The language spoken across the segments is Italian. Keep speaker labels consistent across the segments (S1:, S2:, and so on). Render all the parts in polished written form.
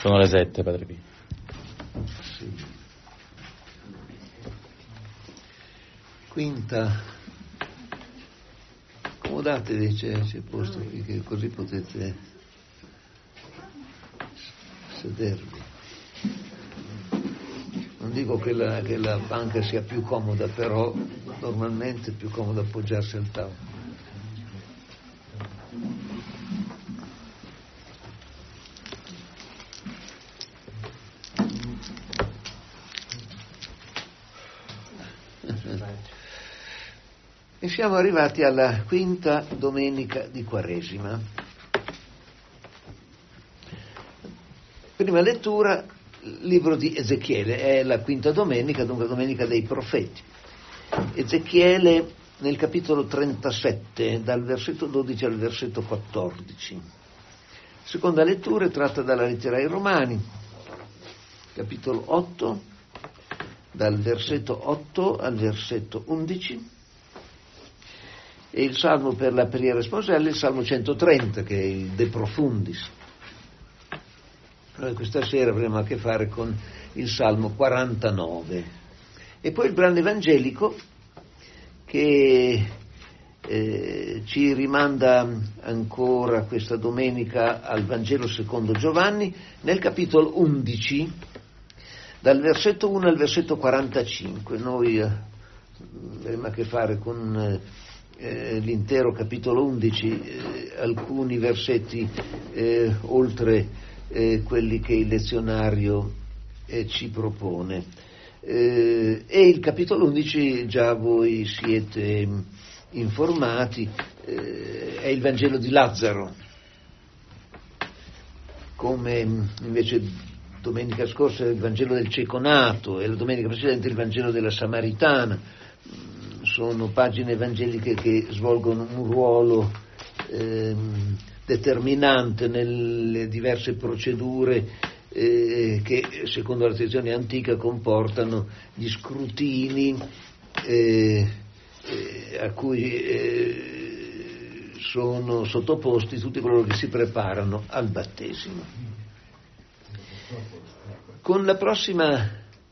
S1: Sono le 7, Padre Pio.
S2: Sì. Quinta. Accomodatevi, c'è posto qui, che così potete sedervi. Non dico che la panca sia più comoda, però normalmente è più comodo appoggiarsi al tavolo. E siamo arrivati alla quinta domenica di Quaresima. Prima lettura, libro di Ezechiele, è la quinta domenica, dunque domenica dei profeti. Ezechiele nel capitolo 37, dal versetto 12 al versetto 14. Seconda lettura è tratta dalla lettera ai Romani, capitolo 8, dal versetto 8 al versetto 11. E il salmo per la preghiera responsabile è il salmo 130, che è il De Profundis. Noi questa sera avremo a che fare con il salmo 49. E poi il brano evangelico che ci rimanda ancora questa domenica al Vangelo secondo Giovanni, nel capitolo 11, dal versetto 1 al versetto 45. Noi avremo a che fare con l'intero capitolo 11, alcuni versetti oltre quelli che il lezionario ci propone. E il capitolo 11 già voi siete informati, è il Vangelo di Lazzaro, come invece domenica scorsa il Vangelo del cieco nato e la domenica precedente il Vangelo della Samaritana. Sono pagine evangeliche che svolgono un ruolo determinante nelle diverse procedure che, secondo la tradizione antica, comportano gli scrutini a cui sono sottoposti tutti coloro che si preparano al battesimo. Con la prossima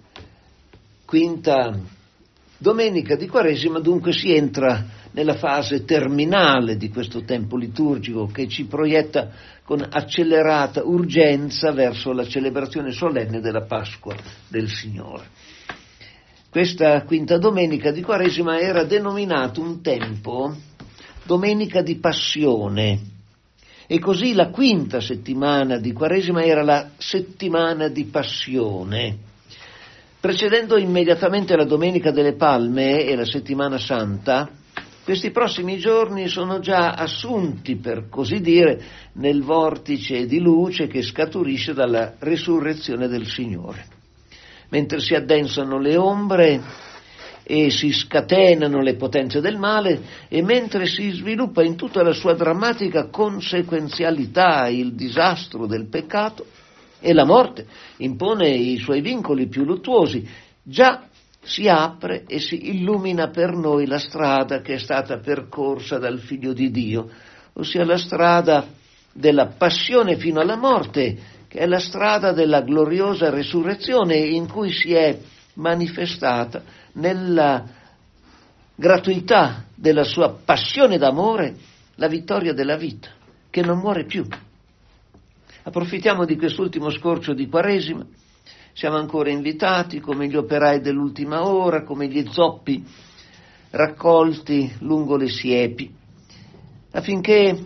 S2: quinta domenica di Quaresima dunque si entra nella fase terminale di questo tempo liturgico che ci proietta con accelerata urgenza verso la celebrazione solenne della Pasqua del Signore. Questa quinta domenica di Quaresima era denominato un tempo domenica di Passione e così la quinta settimana di Quaresima era la settimana di Passione. Precedendo immediatamente la Domenica delle Palme e la Settimana Santa, questi prossimi giorni sono già assunti, per così dire, nel vortice di luce che scaturisce dalla resurrezione del Signore. Mentre si addensano le ombre e si scatenano le potenze del male e mentre si sviluppa in tutta la sua drammatica conseguenzialità il disastro del peccato, e la morte impone i suoi vincoli più luttuosi, già si apre e si illumina per noi la strada che è stata percorsa dal Figlio di Dio, ossia la strada della passione fino alla morte, che è la strada della gloriosa resurrezione in cui si è manifestata nella gratuità della sua passione d'amore la vittoria della vita, che non muore più. Approfittiamo di quest'ultimo scorcio di Quaresima, siamo ancora invitati come gli operai dell'ultima ora, come gli zoppi raccolti lungo le siepi, affinché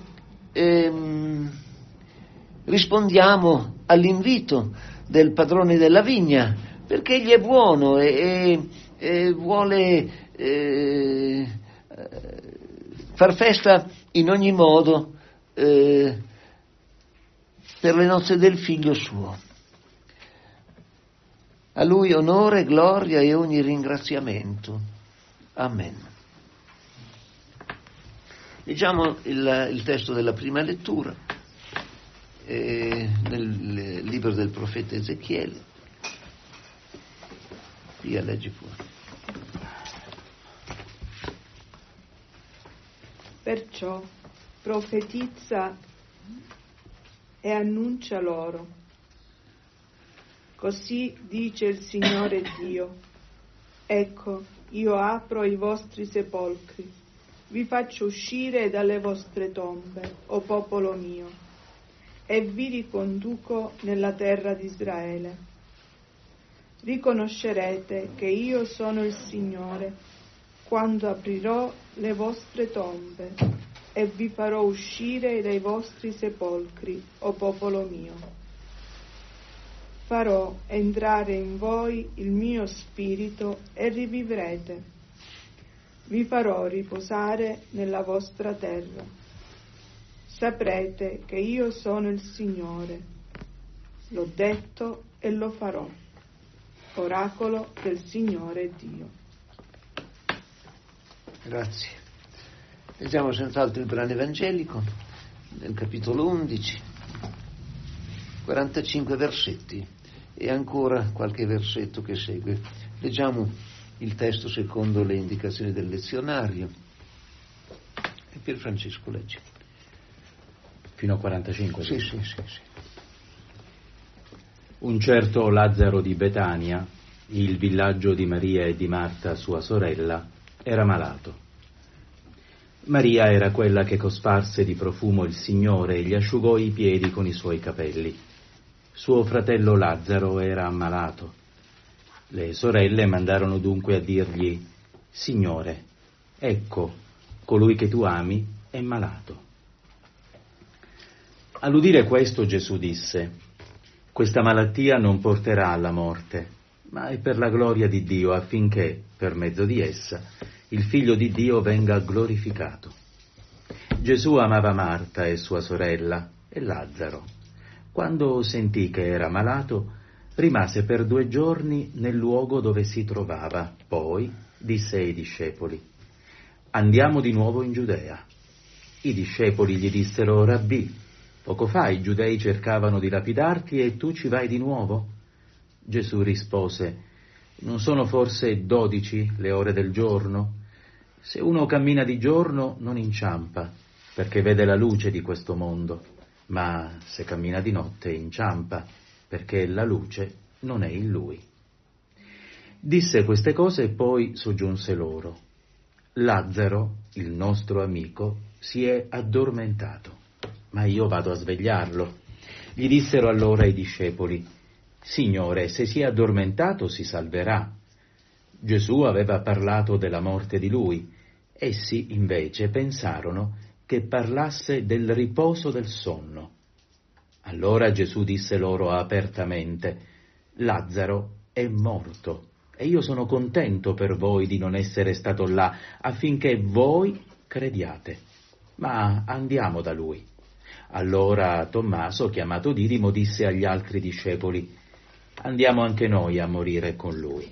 S2: rispondiamo all'invito del padrone della vigna, perché egli è buono e vuole far festa in ogni modo per le nozze del figlio suo. A lui onore, gloria e ogni ringraziamento. Amen. Leggiamo il testo della prima lettura nel libro del profeta Ezechiele. Via, leggi fuori.
S3: Perciò profetizza e annuncia loro:
S1: Così dice il Signore Dio: ecco, io apro i vostri sepolcri, vi faccio uscire dalle vostre tombe, o popolo mio, e vi riconduco nella terra di Israele. Riconoscerete che io sono il Signore, quando aprirò le vostre tombe e vi farò uscire dai vostri sepolcri, o popolo mio. Farò entrare in voi il mio spirito e rivivrete. Vi farò riposare nella vostra terra. Saprete che io sono il Signore. L'ho detto e lo farò. Oracolo del Signore Dio.
S2: Grazie. Leggiamo senz'altro il brano evangelico nel capitolo 11, 45 versetti e ancora qualche versetto che segue. Leggiamo il testo secondo le indicazioni del lezionario. E Pier Francesco legge.
S3: Fino a 45?
S2: Sì.
S3: Un certo Lazzaro di Betania, il villaggio di Maria e di Marta, sua sorella, era malato. Maria era quella che cosparse di profumo il Signore e gli asciugò i piedi con i suoi capelli. Suo fratello Lazzaro era ammalato. Le sorelle mandarono dunque a dirgli: Signore, ecco, colui che tu ami è malato. All'udire questo Gesù disse: questa malattia non porterà alla morte, ma è per la gloria di Dio, affinché, per mezzo di essa, il Figlio di Dio venga glorificato. Gesù amava Marta e sua sorella e Lazzaro. Quando sentì che era malato, rimase per 2 giorni nel luogo dove si trovava. Poi disse ai discepoli: andiamo di nuovo in Giudea. I discepoli gli dissero: Rabbì, poco fa i giudei cercavano di lapidarti e tu ci vai di nuovo? Gesù rispose: non sono forse 12 le ore del giorno? Se uno cammina di giorno non inciampa, perché vede la luce di questo mondo, ma se cammina di notte inciampa, perché la luce non è in lui. Disse queste cose e poi soggiunse loro: Lazzaro, il nostro amico, si è addormentato, ma io vado a svegliarlo. Gli dissero allora i discepoli: Signore, se si è addormentato si salverà. Gesù aveva parlato della morte di lui. Essi invece pensarono che parlasse del riposo del sonno. Allora Gesù disse loro apertamente: Lazzaro è morto, e io sono contento per voi di non essere stato là, affinché voi crediate. Ma andiamo da lui. Allora Tommaso, chiamato Didimo, disse agli altri discepoli: andiamo anche noi a morire con lui.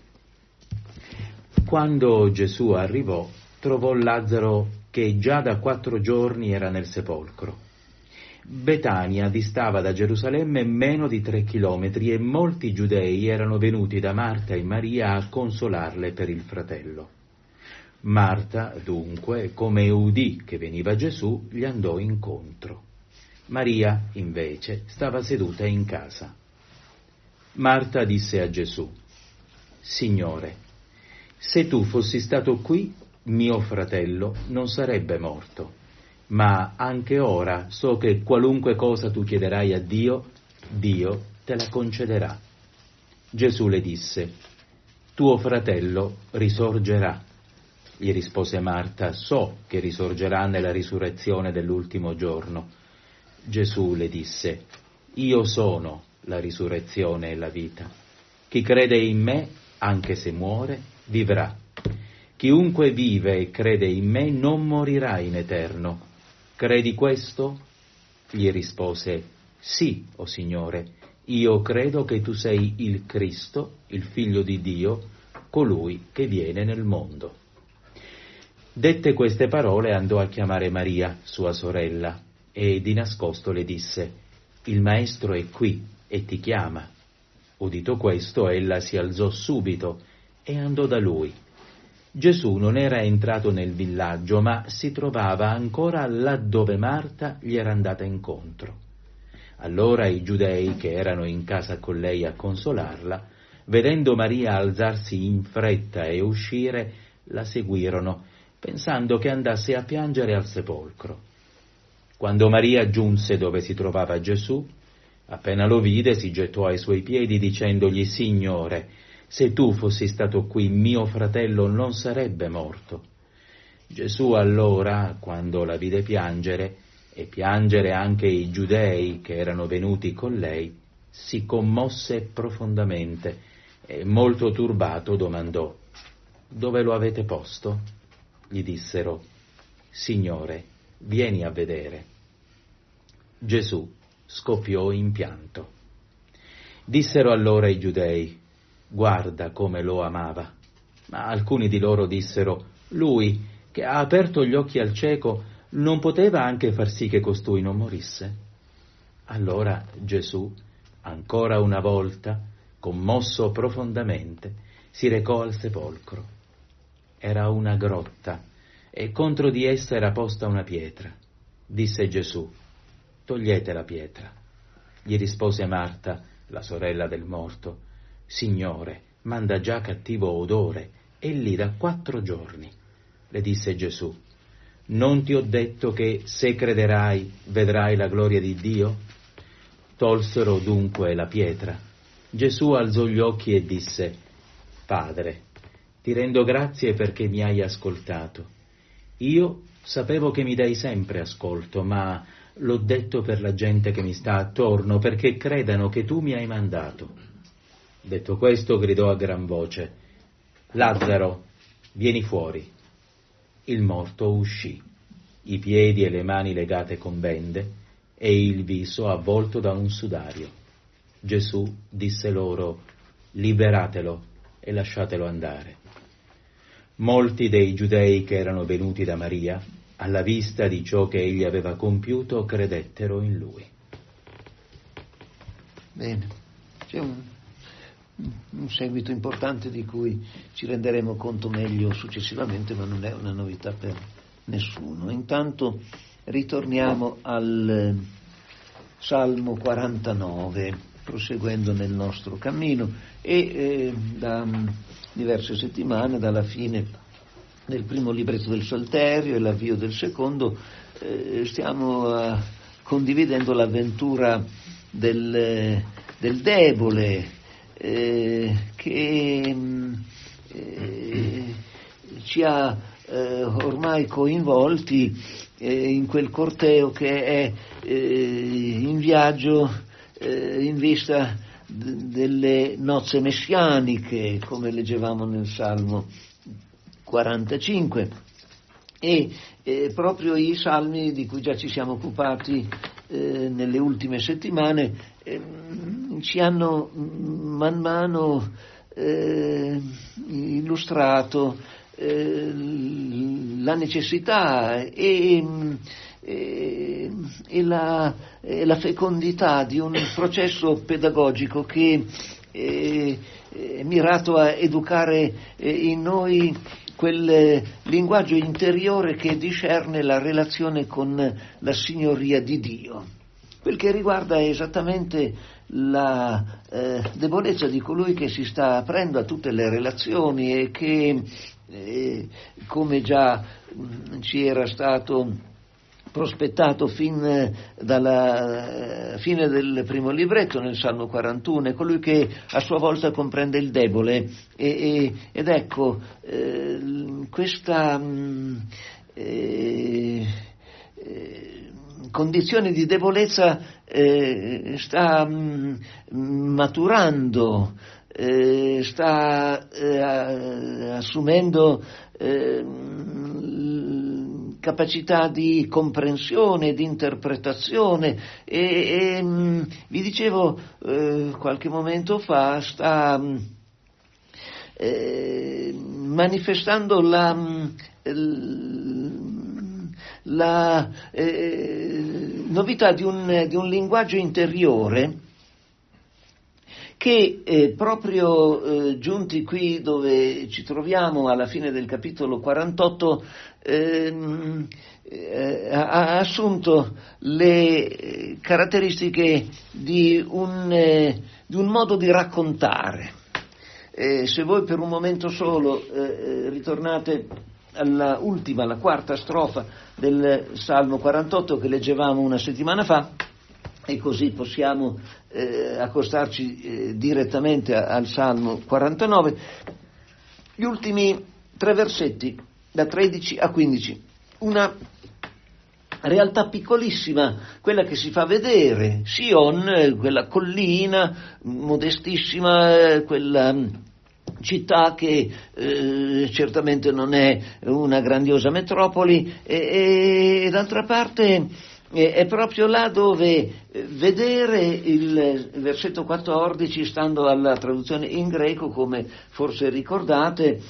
S3: Quando Gesù arrivò, trovò Lazzaro che già da 4 giorni era nel sepolcro. Betania distava da Gerusalemme meno di 3 chilometri e molti giudei erano venuti da Marta e Maria a consolarle per il fratello. Marta, dunque, come udì che veniva Gesù, gli andò incontro. Maria, invece, stava seduta in casa. Marta disse a Gesù: Signore, se tu fossi stato qui, mio fratello non sarebbe morto. Ma anche ora so che qualunque cosa tu chiederai a Dio, Dio te la concederà. Gesù le disse: tuo fratello risorgerà. Gli rispose Marta: so che risorgerà nella risurrezione dell'ultimo giorno. Gesù le disse: io sono la risurrezione e la vita. Chi crede in me, anche se muore, vivrà. Chiunque vive e crede in me non morirà in eterno. Credi questo? Gli rispose: sì, o Signore, io credo che tu sei il Cristo, il Figlio di Dio, colui che viene nel mondo. Dette queste parole andò a chiamare Maria, sua sorella, e di nascosto le disse: il Maestro è qui e ti chiama. Udito questo, ella si alzò subito e andò da lui. Gesù non era entrato nel villaggio, ma si trovava ancora là dove Marta gli era andata incontro. Allora i giudei che erano in casa con lei a consolarla, vedendo Maria alzarsi in fretta e uscire, la seguirono, pensando che andasse a piangere al sepolcro. Quando Maria giunse dove si trovava Gesù, appena lo vide si gettò ai suoi piedi dicendogli: «Signore, se tu fossi stato qui, mio fratello non sarebbe morto». Gesù allora, quando la vide piangere, e piangere anche i giudei che erano venuti con lei, si commosse profondamente e molto turbato domandò: «Dove lo avete posto?» Gli dissero: «Signore, vieni a vedere». Gesù scoppiò in pianto. Dissero allora i giudei: «Guarda come lo amava». Ma alcuni di loro dissero: «Lui, che ha aperto gli occhi al cieco, non poteva anche far sì che costui non morisse?» Allora Gesù, ancora una volta, commosso profondamente, si recò al sepolcro. Era una grotta e contro di essa era posta una pietra. Disse Gesù: «Togliete la pietra». Gli rispose Marta, la sorella del morto: «Signore, manda già cattivo odore, egli da 4 giorni». Le disse Gesù: «Non ti ho detto che, se crederai, vedrai la gloria di Dio?» Tolsero dunque la pietra. Gesù alzò gli occhi e disse: «Padre, ti rendo grazie perché mi hai ascoltato. Io sapevo che mi dai sempre ascolto, ma l'ho detto per la gente che mi sta attorno, perché credano che tu mi hai mandato». Detto questo, gridò a gran voce: «Lazzaro, vieni fuori». Il morto uscì, i piedi e le mani legate con bende e il viso avvolto da un sudario. Gesù disse loro: «Liberatelo e lasciatelo andare». Molti dei giudei che erano venuti da Maria, alla vista di ciò che egli aveva compiuto, credettero in lui.
S2: Bene, c'è un seguito importante di cui ci renderemo conto meglio successivamente, ma non è una novità per nessuno. Intanto ritorniamo al Salmo 49, proseguendo nel nostro cammino, e da diverse settimane, dalla fine del primo libretto del Salterio e l'avvio del secondo, stiamo condividendo l'avventura del debole, che ci ha ormai coinvolti in quel corteo che è in viaggio in vista delle nozze messianiche, come leggevamo nel Salmo 45, e proprio i salmi di cui già ci siamo occupati nelle ultime settimane ci hanno man mano illustrato la necessità e la fecondità di un processo pedagogico che è mirato a educare in noi quel linguaggio interiore che discerne la relazione con la signoria di Dio. Quel che riguarda esattamente la debolezza di colui che si sta aprendo a tutte le relazioni e che, come già ci era stato prospettato fin dalla fine del primo libretto nel Salmo 41, è colui che a sua volta comprende il debole ed ecco questa condizione di debolezza sta maturando, sta assumendo capacità di comprensione, di interpretazione e vi dicevo qualche momento fa sta manifestando la novità di un linguaggio interiore che proprio giunti qui dove ci troviamo alla fine del capitolo 48 ha assunto le caratteristiche di un modo di raccontare. Se voi per un momento solo ritornate alla quarta strofa del Salmo 48 che leggevamo una settimana fa, e così possiamo accostarci direttamente al Salmo 49, gli ultimi 3 versetti, da 13 a 15, una realtà piccolissima, quella che si fa vedere, Sion, quella collina modestissima, quella città che certamente non è una grandiosa metropoli, e d'altra parte è proprio là dove vedere il versetto 14, stando alla traduzione in greco, come forse ricordate,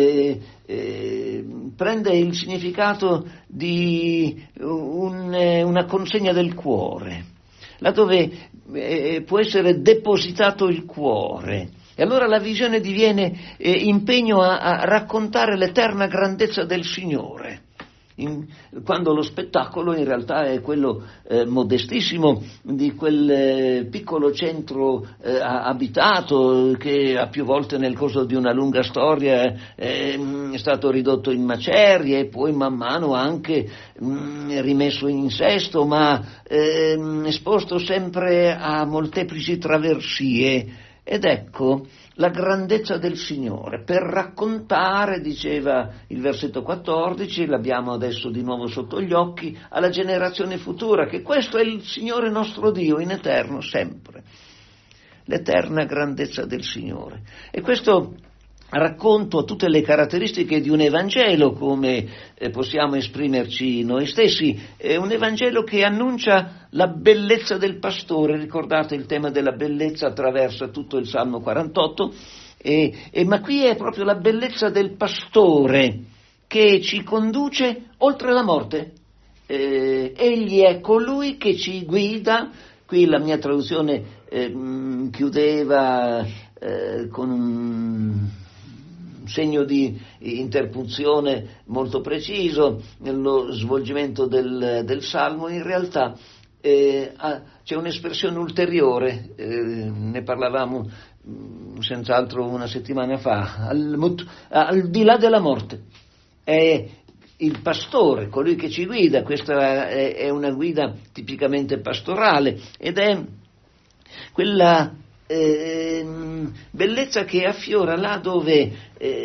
S2: prende il significato di una consegna del cuore, là dove può essere depositato il cuore. E allora la visione diviene impegno a raccontare l'eterna grandezza del Signore, quando lo spettacolo in realtà è quello modestissimo di quel piccolo centro abitato che a più volte nel corso di una lunga storia è stato ridotto in macerie e poi man mano anche rimesso in sesto, ma esposto sempre a molteplici traversie. Ed ecco la grandezza del Signore, per raccontare, diceva il versetto 14, l'abbiamo adesso di nuovo sotto gli occhi, alla generazione futura, che questo è il Signore nostro Dio in eterno sempre, l'eterna grandezza del Signore. E questo racconto ha tutte le caratteristiche di un Evangelo, come possiamo esprimerci noi stessi, è un Evangelo che annuncia la bellezza del pastore. Ricordate, il tema della bellezza attraversa tutto il Salmo 48, ma qui è proprio la bellezza del pastore che ci conduce oltre la morte. Egli è colui che ci guida. Qui la mia traduzione chiudeva con un segno di interpunzione molto preciso nello svolgimento del Salmo. In realtà c'è un'espressione ulteriore, ne parlavamo senz'altro una settimana fa, al di là della morte. È il pastore, colui che ci guida. Questa è una guida tipicamente pastorale ed è quella bellezza che affiora là dove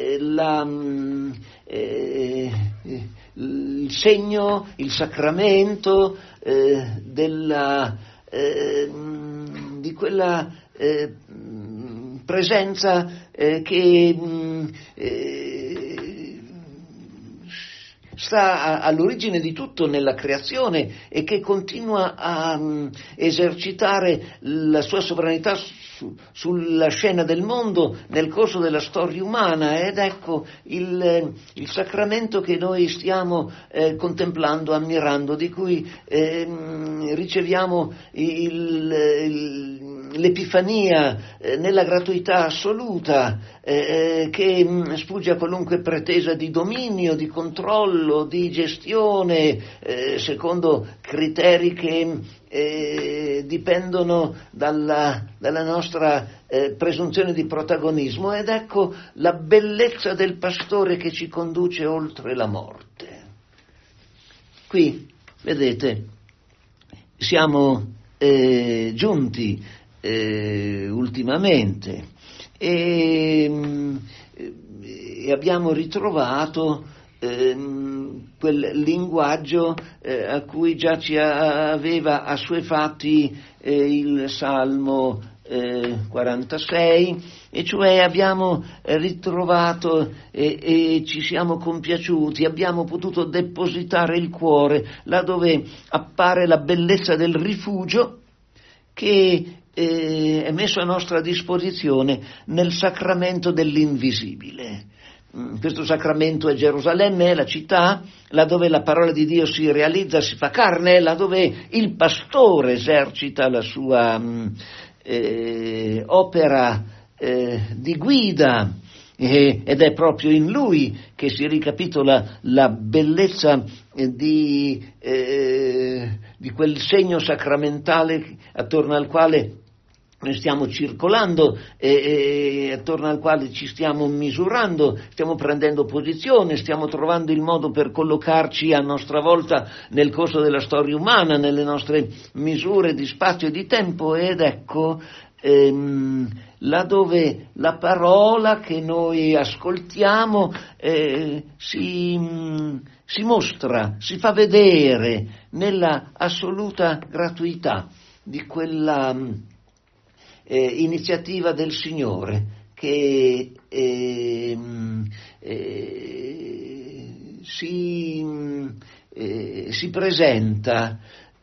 S2: il segno, il sacramento di quella presenza che sta all'origine di tutto nella creazione e che continua a esercitare la sua sovranità sulla scena del mondo nel corso della storia umana. Ed ecco il sacramento che noi stiamo contemplando, ammirando, di cui riceviamo l'Epifania nella gratuità assoluta, che sfugge a qualunque pretesa di dominio, di controllo, di gestione, secondo criteri che dipendono dalla nostra presunzione di protagonismo. Ed ecco la bellezza del pastore che ci conduce oltre la morte. Qui, vedete, siamo giunti ultimamente e abbiamo ritrovato quel linguaggio a cui già ci aveva assuefatti il Salmo 46, e cioè abbiamo ritrovato e ci siamo compiaciuti, abbiamo potuto depositare il cuore là dove appare la bellezza del rifugio che è messo a nostra disposizione nel sacramento dell'invisibile. Questo sacramento è Gerusalemme, è la città, là dove la parola di Dio si realizza, si fa carne, là dove il pastore esercita la sua opera di guida, ed è proprio in lui che si ricapitola la bellezza di quel segno sacramentale attorno al quale noi stiamo circolando e attorno al quale ci stiamo misurando, stiamo prendendo posizione, stiamo trovando il modo per collocarci a nostra volta nel corso della storia umana, nelle nostre misure di spazio e di tempo. Ed ecco, laddove la parola che noi ascoltiamo si mostra, si fa vedere nella assoluta gratuità di quella iniziativa del Signore che si presenta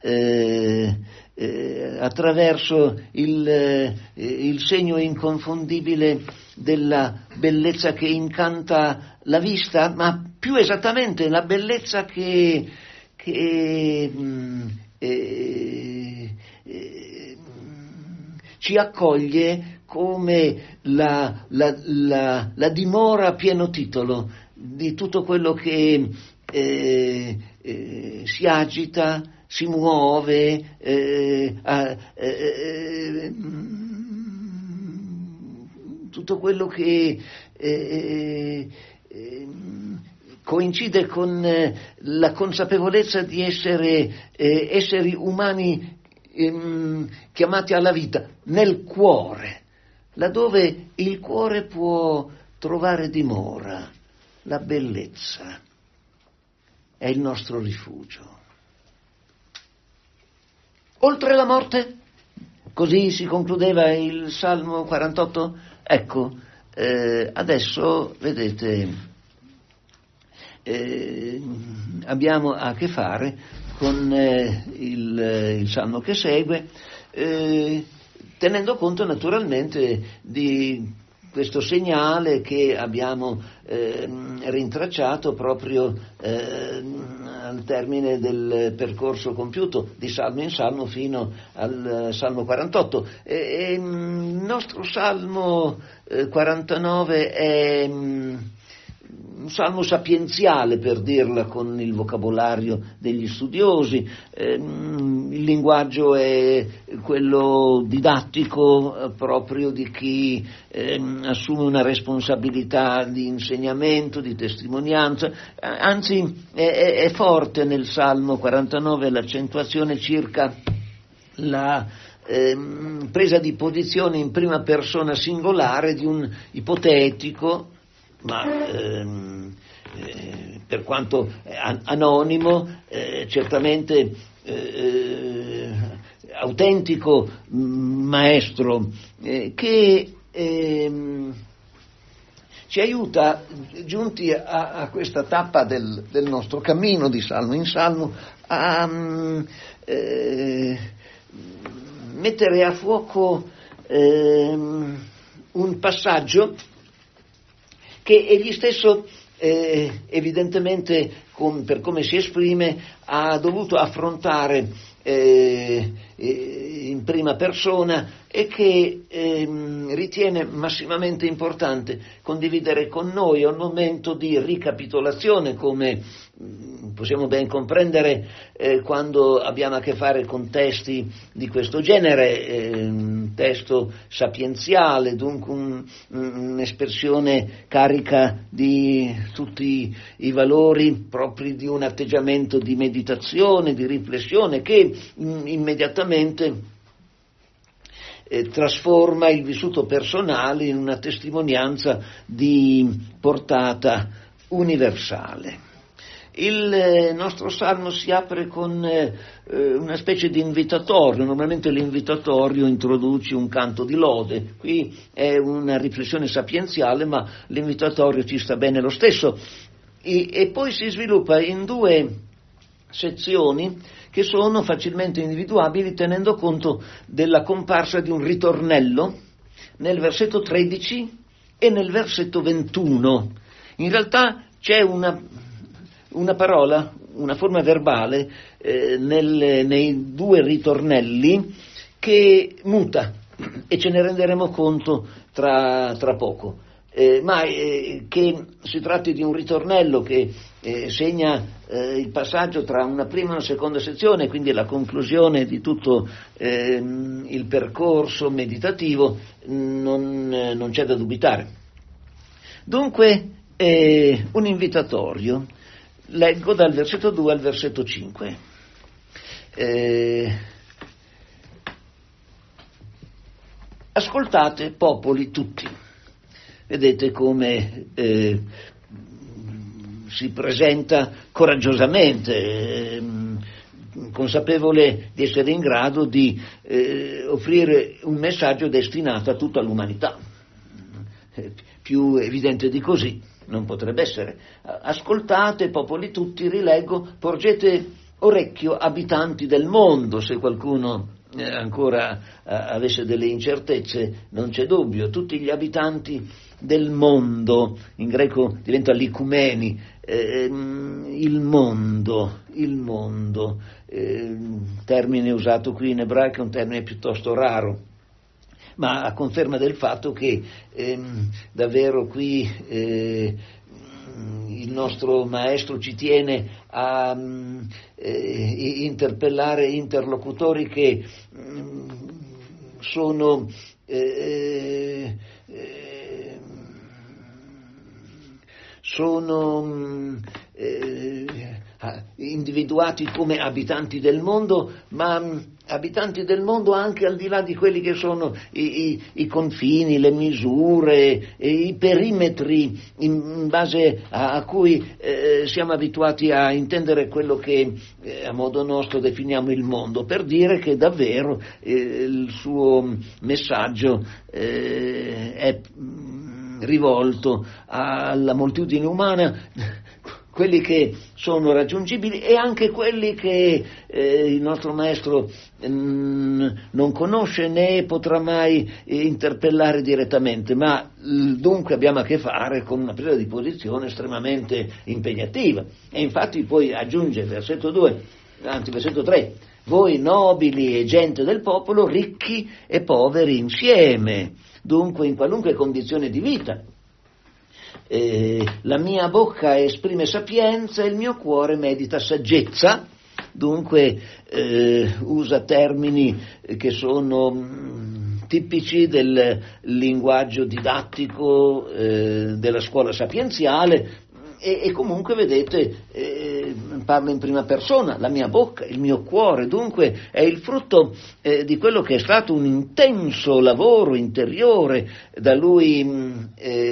S2: attraverso il segno inconfondibile della bellezza che incanta la vista, ma più esattamente la bellezza che ci accoglie come la dimora a pieno titolo di tutto quello che si agita, si muove, tutto quello che coincide con la consapevolezza di essere esseri umani chiamati alla vita nel cuore, laddove il cuore può trovare dimora. La bellezza è il nostro rifugio. Oltre la morte, così si concludeva il Salmo 48. Ecco, adesso vedete, abbiamo a che fare con il Salmo che segue, tenendo conto naturalmente di questo segnale che abbiamo rintracciato proprio al termine del percorso compiuto di salmo in salmo fino al Salmo 48. Il nostro Salmo 49 è un salmo sapienziale, per dirla con il vocabolario degli studiosi. Il linguaggio è quello didattico proprio di chi assume una responsabilità di insegnamento, di testimonianza. Anzi, è forte nel Salmo 49 l'accentuazione circa la presa di posizione in prima persona singolare di un ipotetico, ma per quanto anonimo, certamente autentico maestro, che ci aiuta, giunti a questa tappa del nostro cammino di salmo in salmo, a mettere a fuoco un passaggio che egli stesso evidentemente, per come si esprime, ha dovuto affrontare in prima persona e che ritiene massimamente importante condividere con noi. È un momento di ricapitolazione, come possiamo ben comprendere quando abbiamo a che fare con testi di questo genere, un testo sapienziale, dunque un'espressione carica di tutti i valori propri di un atteggiamento di meditazione, di riflessione, che immediatamente trasforma il vissuto personale in una testimonianza di portata universale. Il nostro salmo si apre con una specie di invitatorio. Normalmente l'invitatorio introduce un canto di lode, qui è una riflessione sapienziale, ma l'invitatorio ci sta bene lo stesso, e poi si sviluppa in due sezioni che sono facilmente individuabili tenendo conto della comparsa di un ritornello nel versetto 13 e nel versetto 21. In realtà c'è una parola, una forma verbale nei due ritornelli che muta. e ce ne renderemo conto tra poco. Che si tratti di un ritornello che segna il passaggio tra una prima e una seconda sezione, quindi la conclusione di tutto il percorso meditativo, non c'è da dubitare. Dunque, un invitatorio, leggo dal versetto 2 al versetto 5. Ascoltate, popoli tutti. Vedete come si presenta coraggiosamente, consapevole di essere in grado di offrire un messaggio destinato a tutta l'umanità. Più evidente di così non potrebbe essere. Ascoltate, popoli tutti, rileggo, porgete orecchio, abitanti del mondo. Se qualcuno ancora avesse delle incertezze, non c'è dubbio, tutti gli abitanti del mondo, in greco diventa l'icumeni, il mondo, termine usato qui in ebraico è un termine piuttosto raro, ma a conferma del fatto che davvero qui il nostro maestro ci tiene a interpellare interlocutori che sono individuati come abitanti del mondo, ma abitanti del mondo anche al di là di quelli che sono i confini, le misure, i perimetri in base a cui siamo abituati a intendere quello che a modo nostro definiamo il mondo, per dire che davvero il suo messaggio è rivolto alla moltitudine umana, quelli che sono raggiungibili e anche quelli che il nostro maestro non conosce né potrà mai interpellare direttamente, ma dunque abbiamo a che fare con una presa di posizione estremamente impegnativa. E infatti poi aggiunge versetto 3, voi nobili e gente del popolo, ricchi e poveri insieme, dunque in qualunque condizione di vita. La mia bocca esprime sapienza e il mio cuore medita saggezza, dunque usa termini che sono tipici del linguaggio didattico della scuola sapienziale e comunque vedete parla in prima persona, la mia bocca, il mio cuore, dunque è il frutto di quello che è stato un intenso lavoro interiore da lui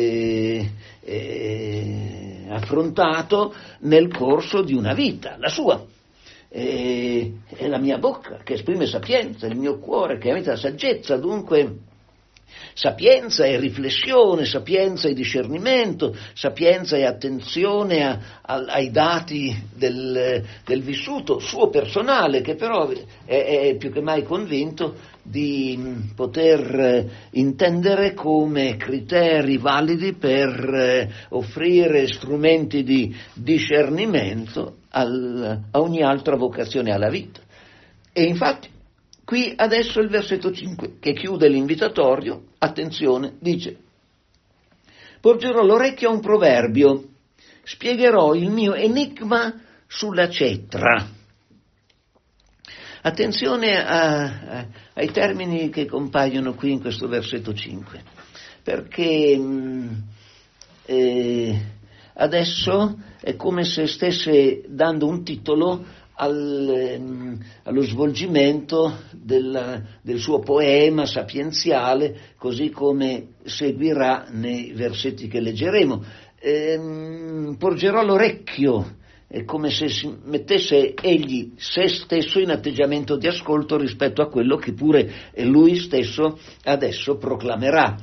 S2: affrontato nel corso di una vita, la sua. È la mia bocca che esprime sapienza, il mio cuore che emette la saggezza, dunque sapienza e riflessione, sapienza e discernimento, sapienza e attenzione ai dati del vissuto suo personale, che però è più che mai convinto di poter intendere come criteri validi per offrire strumenti di discernimento a ogni altra vocazione alla vita. E infatti qui adesso il versetto 5 che chiude l'invitatorio, attenzione, dice: porgerò l'orecchio a un proverbio, spiegherò il mio enigma sulla cetra. Attenzione ai termini che compaiono qui in questo versetto 5, perché adesso è come se stesse dando un titolo allo svolgimento del suo poema sapienziale, così come seguirà nei versetti che leggeremo. Porgerò l'orecchio, è come se si mettesse egli se stesso in atteggiamento di ascolto rispetto a quello che pure lui stesso adesso proclamerà.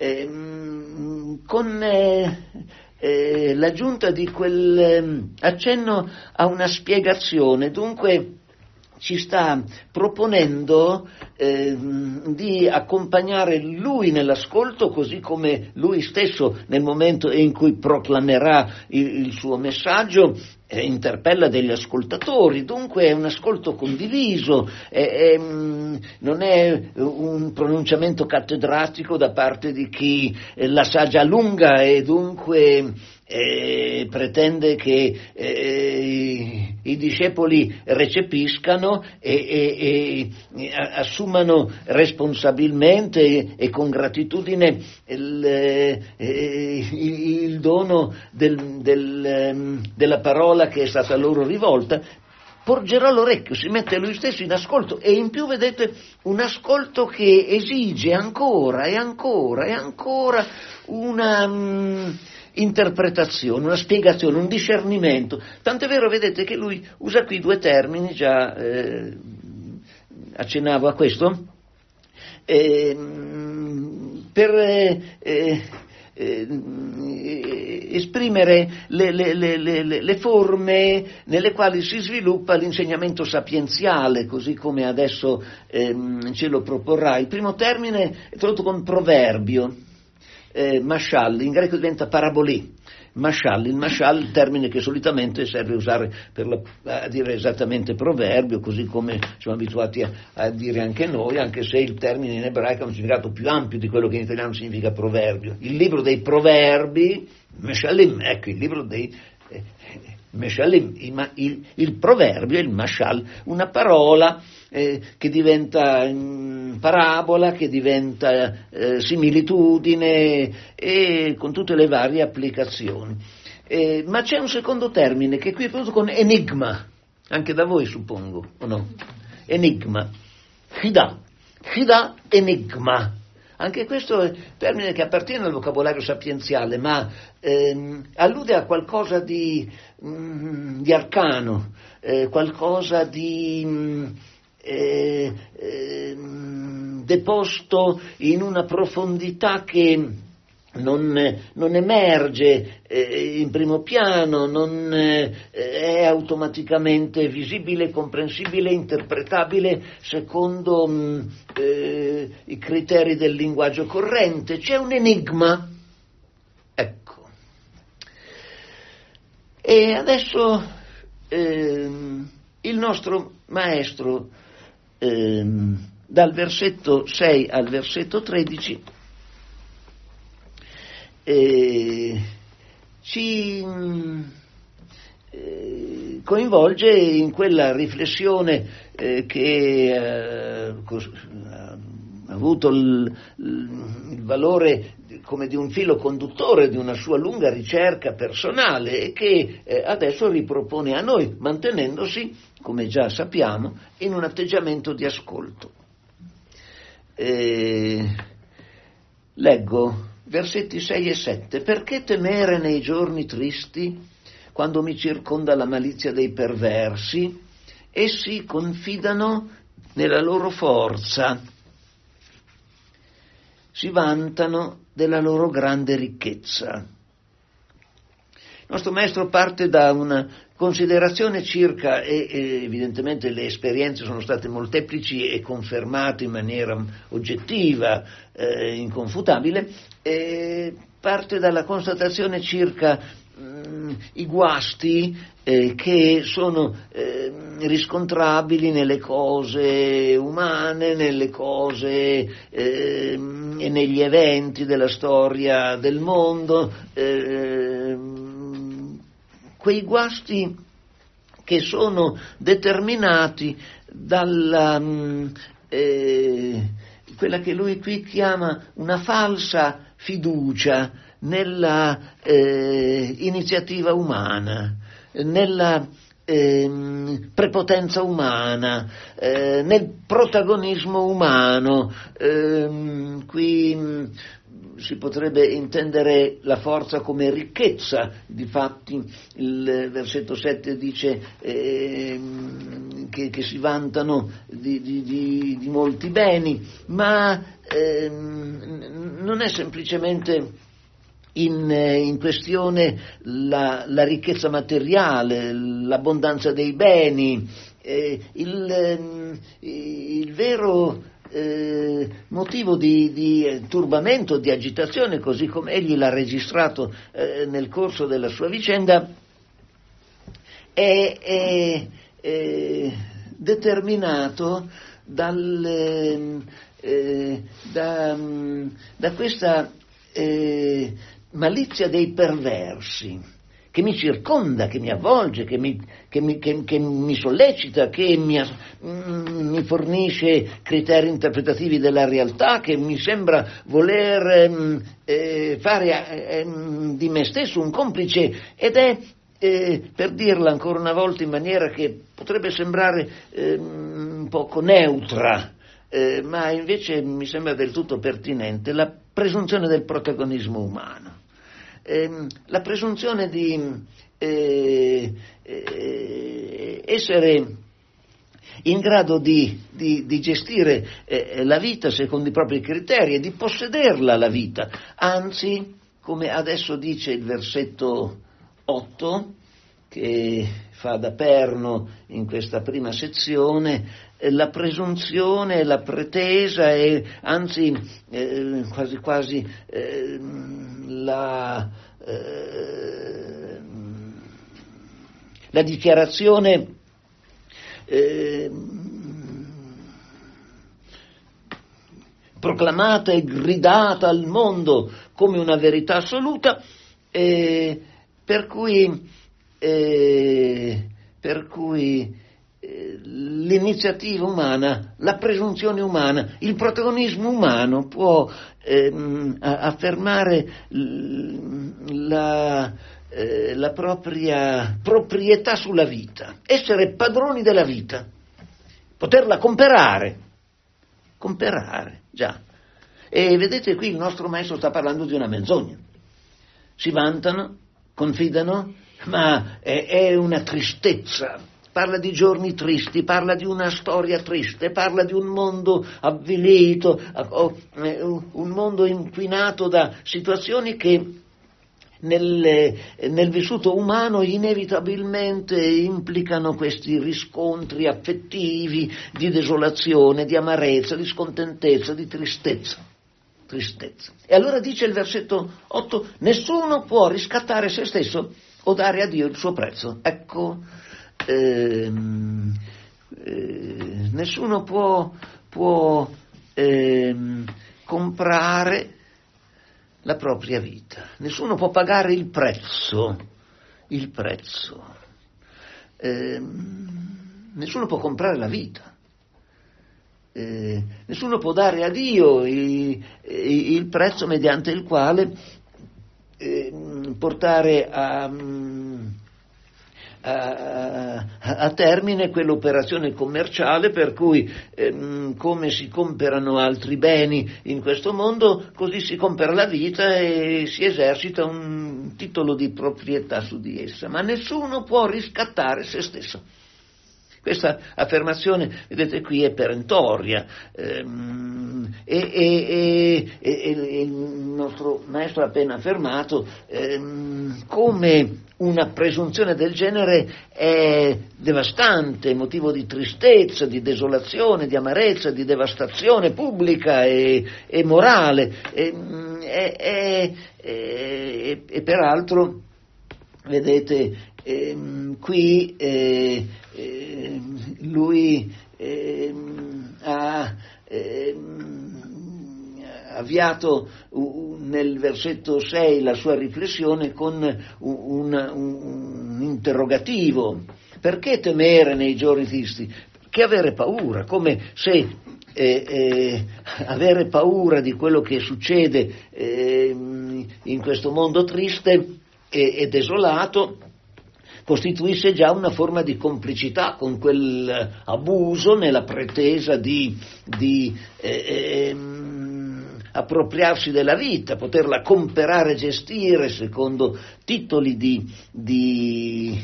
S2: Con l'aggiunta di quel accenno a una spiegazione, dunque ci sta proponendo di accompagnare lui nell'ascolto, così come lui stesso nel momento in cui proclamerà il suo messaggio interpella degli ascoltatori. Dunque è un ascolto condiviso, non è un pronunciamento cattedratico da parte di chi la sa già lunga e dunque pretende che i discepoli recepiscano e assumano responsabilmente e con gratitudine il dono della parola che è stata loro rivolta. Porgerà l'orecchio, si mette lui stesso in ascolto, e in più vedete un ascolto che esige ancora e ancora e ancora una interpretazione, una spiegazione, un discernimento. Tant'è vero, vedete, che lui usa qui due termini, già accennavo a questo, per esprimere le forme nelle quali si sviluppa l'insegnamento sapienziale, così come adesso ce lo proporrà. Il primo termine è tradotto con proverbio, mashal, in greco diventa parabolì. Mashal, il mashal, il termine che solitamente serve a usare a dire esattamente proverbio, così come siamo abituati a dire anche noi, anche se il termine in ebraico ha un significato più ampio di quello che in italiano significa proverbio. Il libro dei proverbi, Meshalim, ecco, il libro dei Meshalim, il proverbio, il mashal, una parola che diventa parabola, che diventa similitudine, e con tutte le varie applicazioni. Ma c'è un secondo termine che qui è prodotto con enigma, anche da voi suppongo, o no? Enigma, chida, enigma. Anche questo è un termine che appartiene al vocabolario sapienziale, ma allude a qualcosa di arcano, qualcosa di deposto in una profondità che non emerge in primo piano, non è automaticamente visibile, comprensibile, interpretabile secondo i criteri del linguaggio corrente. C'è un enigma. Ecco. E adesso il nostro maestro dal versetto 6 al versetto 13 ci coinvolge in quella riflessione che ha avuto il valore come di un filo conduttore di una sua lunga ricerca personale e che adesso ripropone a noi, mantenendosi, come già sappiamo, in un atteggiamento di ascolto. Leggo versetti 6 e 7. Perché temere nei giorni tristi, quando mi circonda la malizia dei perversi? Essi confidano nella loro forza, si vantano della loro grande ricchezza. Il nostro maestro parte da una considerazione circa, e evidentemente le esperienze sono state molteplici e confermate in maniera oggettiva, inconfutabile, parte dalla constatazione circa i guasti che sono riscontrabili nelle cose umane, nelle cose e negli eventi della storia del mondo, quei guasti che sono determinati dalla quella che lui qui chiama una falsa fiducia nella iniziativa umana, nella prepotenza umana, nel protagonismo umano. Qui si potrebbe intendere la forza come ricchezza. Difatti il versetto 7 dice che si vantano di molti beni, ma non è semplicemente in questione la ricchezza materiale, l'abbondanza dei beni. Il vero motivo di turbamento, di agitazione, così come egli l'ha registrato nel corso della sua vicenda, è determinato da questa malizia dei perversi che mi circonda, che mi avvolge, che mi sollecita, che mi fornisce criteri interpretativi della realtà, che mi sembra voler fare di me stesso un complice, ed è, per dirla ancora una volta in maniera che potrebbe sembrare un poco neutra, ma invece mi sembra del tutto pertinente, la presunzione del protagonismo umano. La presunzione di essere in grado di gestire la vita secondo i propri criteri e di possederla la vita, anzi, come adesso dice il versetto 8, che fa da perno in questa prima sezione, la presunzione, la pretesa e anzi quasi quasi la dichiarazione proclamata e gridata al mondo come una verità assoluta, per cui l'iniziativa umana, la presunzione umana, il protagonismo umano può affermare la propria proprietà sulla vita, essere padroni della vita, poterla comprare, già. E vedete, qui il nostro maestro sta parlando di una menzogna. Si vantano, confidano, ma è una tristezza. Parla di giorni tristi, parla di una storia triste, parla di un mondo avvilito, un mondo inquinato da situazioni che nel vissuto umano inevitabilmente implicano questi riscontri affettivi di desolazione, di amarezza, di scontentezza, di tristezza. E allora dice il versetto 8: nessuno può riscattare se stesso o dare a Dio il suo prezzo. Ecco, nessuno può comprare la propria vita, nessuno può pagare il prezzo, nessuno può comprare la vita, nessuno può dare a Dio il prezzo mediante il quale portare a termine quell'operazione commerciale per cui come si comprano altri beni in questo mondo, così si compra la vita e si esercita un titolo di proprietà su di essa, ma nessuno può riscattare se stesso. Questa affermazione, vedete qui, è perentoria, e il nostro maestro ha appena affermato come una presunzione del genere è devastante, motivo di tristezza, di desolazione, di amarezza, di devastazione pubblica e morale, e peraltro, vedete, qui lui ha avviato nel versetto 6 la sua riflessione con un interrogativo: perché temere nei giorni tristi? Perché avere paura, come se avere paura di quello che succede in questo mondo triste e desolato costituisse già una forma di complicità con quell'abuso nella pretesa di appropriarsi della vita, poterla comprare e gestire secondo titoli di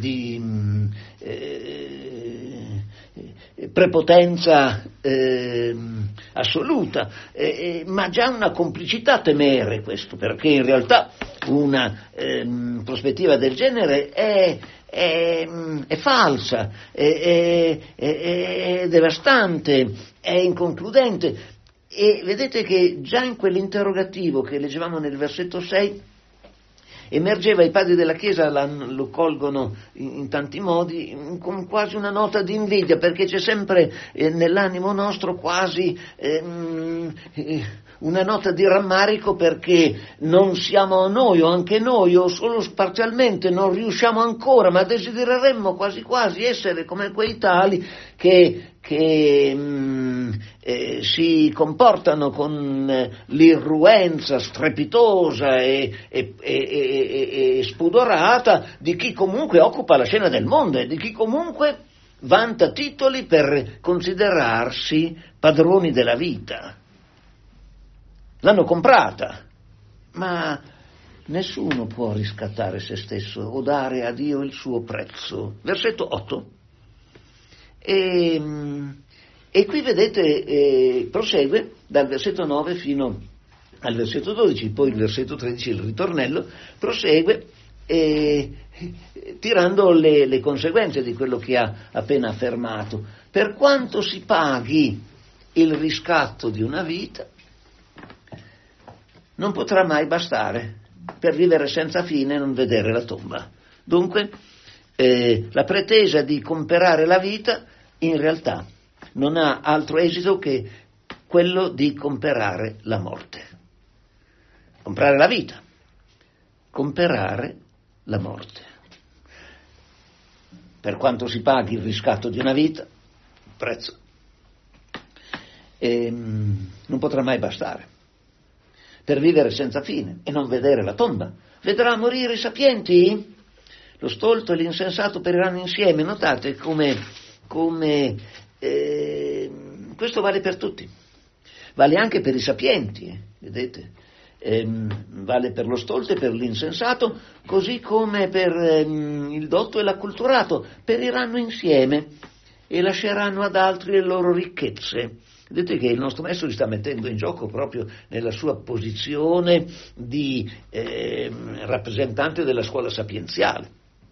S2: prepotenza assoluta, ma già una complicità temere questo, perché in realtà una prospettiva del genere è è falsa, è devastante, è inconcludente. E vedete che già in quell'interrogativo che leggevamo nel versetto 6 emergeva, i padri della Chiesa lo colgono in tanti modi, con quasi una nota di invidia, perché c'è sempre nell'animo nostro quasi una nota di rammarico perché non siamo noi, o anche noi, o solo parzialmente, non riusciamo ancora, ma desidereremmo quasi quasi essere come quei tali che si comportano con l'irruenza strepitosa e spudorata di chi comunque occupa la scena del mondo e di chi comunque vanta titoli per considerarsi padroni della vita. L'hanno comprata, ma nessuno può riscattare se stesso o dare a Dio il suo prezzo. Versetto 8. E qui vedete, prosegue dal versetto 9 fino al versetto 12, poi il versetto 13, il ritornello, prosegue tirando le conseguenze di quello che ha appena affermato. Per quanto si paghi il riscatto di una vita, non potrà mai bastare per vivere senza fine e non vedere la tomba. Dunque, la pretesa di comperare la vita in realtà non ha altro esito che quello di comperare la morte. Comprare la vita, comperare la morte. Per quanto si paghi il riscatto di una vita, il prezzo, non potrà mai bastare per vivere senza fine e non vedere la tomba. Vedrà morire i sapienti? Lo stolto e l'insensato periranno insieme. Notate come questo vale per tutti, vale anche per i sapienti, vedete? Vale per lo stolto e per l'insensato, così come per il dotto e l'acculturato. Periranno insieme e lasceranno ad altri le loro ricchezze. Vedete che il nostro maestro li sta mettendo in gioco proprio nella sua posizione di rappresentante della scuola sapienziale.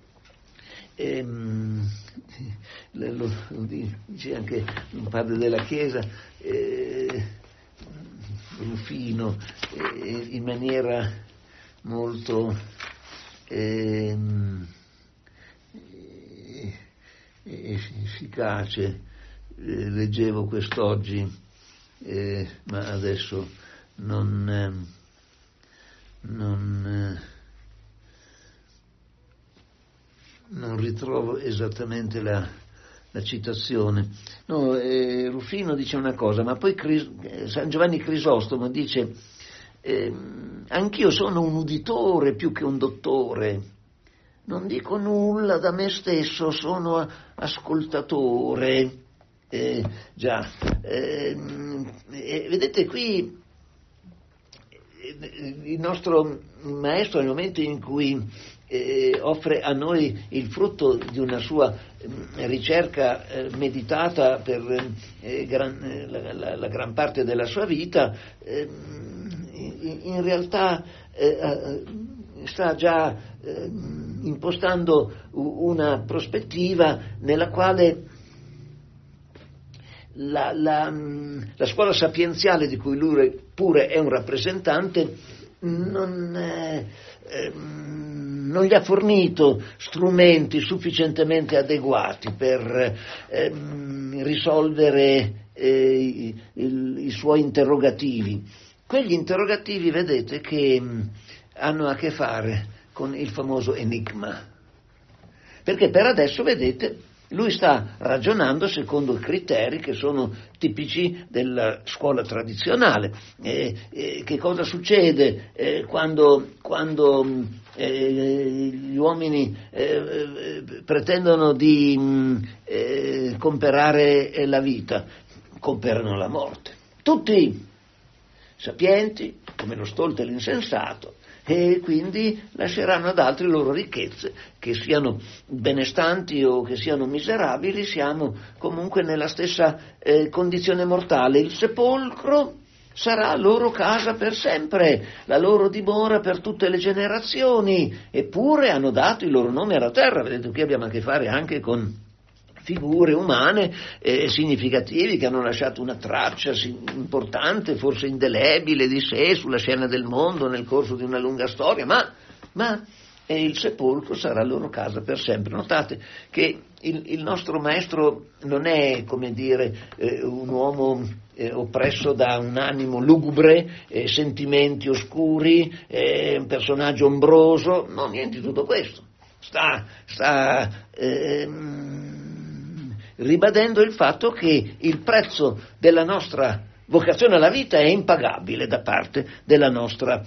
S2: Lo dice anche un padre della Chiesa, Rufino, in maniera molto efficace. Leggevo quest'oggi, ma adesso non ritrovo esattamente la citazione. No, Rufino dice una cosa, ma poi San Giovanni Crisostomo dice anch'io sono un uditore più che un dottore, non dico nulla da me stesso, sono ascoltatore. Vedete qui il nostro maestro, nel momento in cui offre a noi il frutto di una sua ricerca meditata per la gran parte della sua vita, in realtà sta già impostando una prospettiva nella quale la scuola sapienziale di cui lui pure è un rappresentante non gli ha fornito strumenti sufficientemente adeguati per risolvere i suoi interrogativi. Quegli interrogativi, vedete, che hanno a che fare con il famoso enigma. Perché per adesso, vedete, lui sta ragionando secondo criteri che sono tipici della scuola tradizionale. Che cosa succede quando gli uomini pretendono di comperare la vita? Comperano la morte. Tutti sapienti, come lo stolto e l'insensato, e quindi lasceranno ad altri le loro ricchezze, che siano benestanti o che siano miserabili, siamo comunque nella stessa condizione mortale. Il sepolcro sarà loro casa per sempre, la loro dimora per tutte le generazioni, eppure hanno dato il loro nome alla terra. Vedete, qui abbiamo a che fare anche con figure umane significativi che hanno lasciato una traccia importante, forse indelebile di sé sulla scena del mondo nel corso di una lunga storia, ma il sepolcro sarà loro casa per sempre. Notate che il nostro maestro non è, come dire, un uomo oppresso da un animo lugubre, sentimenti oscuri, un personaggio ombroso, no, niente di tutto questo. Sta ribadendo il fatto che il prezzo della nostra vocazione alla vita è impagabile da parte della nostra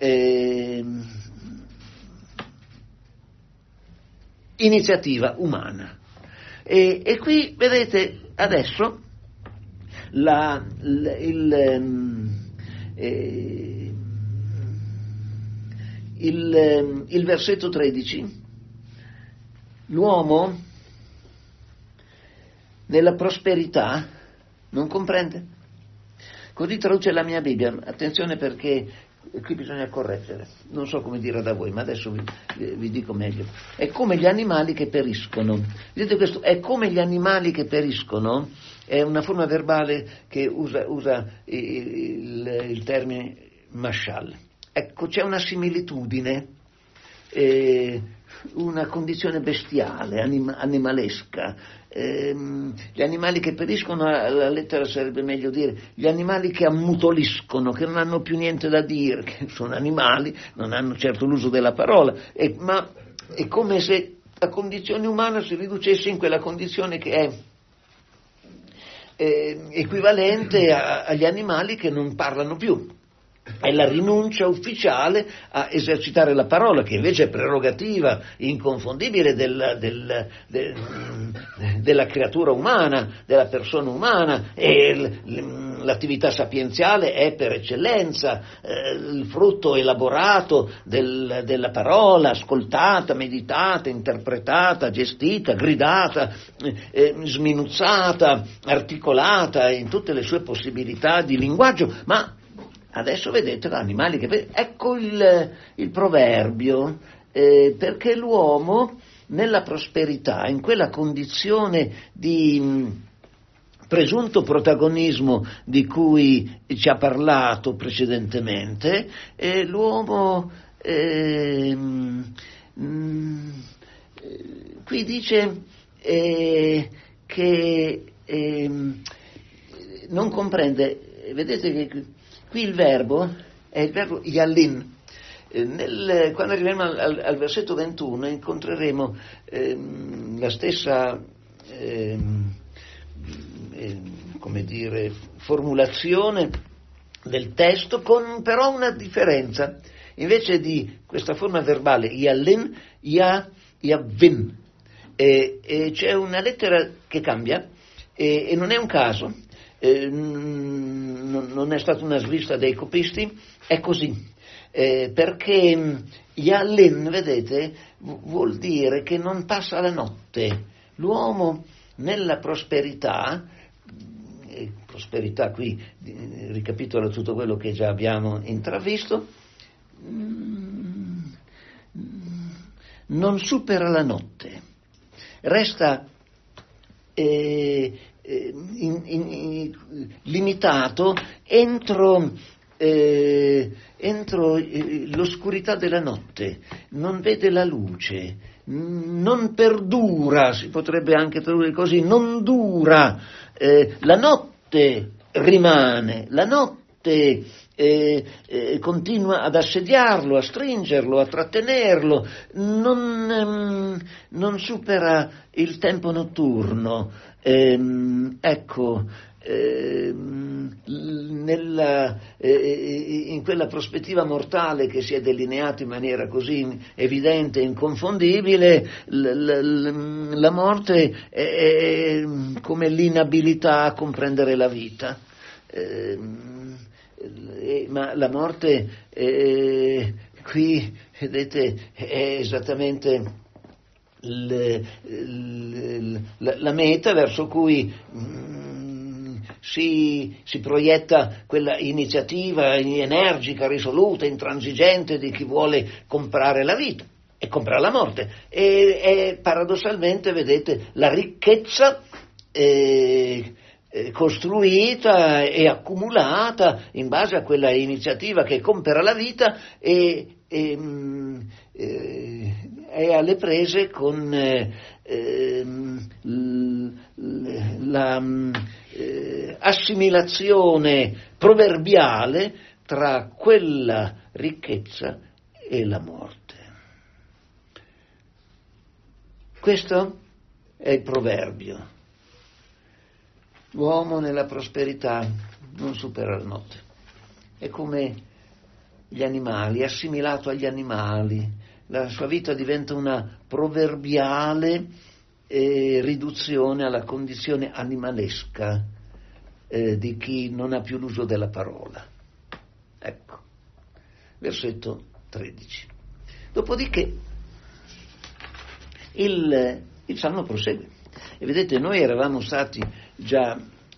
S2: iniziativa umana. E qui vedete adesso il versetto 13. L'uomo nella prosperità non comprende. Così traduce la mia Bibbia. Attenzione, perché qui bisogna correggere. Non so come dire da voi, ma adesso vi dico meglio. È come gli animali che periscono. Vedete questo? È come gli animali che periscono. È una forma verbale che usa il termine mashal. Ecco, c'è una similitudine, una condizione bestiale, animalesca. Gli animali che periscono, la lettera sarebbe meglio dire gli animali che ammutoliscono, che non hanno più niente da dire, che sono animali, non hanno certo l'uso della parola, ma è come se la condizione umana si riducesse in quella condizione che è equivalente agli animali che non parlano più. È la rinuncia ufficiale a esercitare la parola, che invece è prerogativa inconfondibile della creatura umana, della persona umana, e l'attività sapienziale è per eccellenza il frutto elaborato della parola, ascoltata, meditata, interpretata, gestita, gridata, sminuzzata, articolata in tutte le sue possibilità di linguaggio. Ma adesso vedete animali che... Ecco il proverbio, perché l'uomo nella prosperità, in quella condizione di presunto protagonismo di cui ci ha parlato precedentemente, l'uomo qui dice che non comprende. Vedete che qui il verbo è il verbo yallin. Quando arriveremo al versetto 21 incontreremo la stessa come dire, formulazione del testo, con però una differenza. Invece di questa forma verbale yallin, yavin, c'è una lettera che cambia, e non è un caso. Non è stata una svista dei copisti, è così, perché Yallin, vedete, vuol dire che non passa la notte. L'uomo nella prosperità qui ricapitola tutto quello che già abbiamo intravisto, non supera la notte, resta limitato entro l'oscurità della notte, non vede la luce, non perdura, si potrebbe anche tradurre così, non dura, la notte rimane, la notte continua ad assediarlo, a stringerlo, a trattenerlo, non supera il tempo notturno. Ecco, in quella prospettiva mortale che si è delineata in maniera così evidente e inconfondibile, la morte è come l'inabilità a comprendere la vita. Ma la morte qui, vedete, è esattamente la meta verso cui si proietta quella iniziativa energica, risoluta, intransigente di chi vuole comprare la vita e comprare la morte. E paradossalmente, vedete, la ricchezza costruita e accumulata in base a quella iniziativa che compra la vita è alle prese con la assimilazione proverbiale tra quella ricchezza e la morte. Questo è il proverbio. L'uomo nella prosperità non supera la notte. È come gli animali, è assimilato agli animali. La sua vita diventa una proverbiale riduzione alla condizione animalesca di chi non ha più l'uso della parola. Ecco, versetto 13. Dopodiché il Salmo prosegue. E vedete, noi eravamo stati già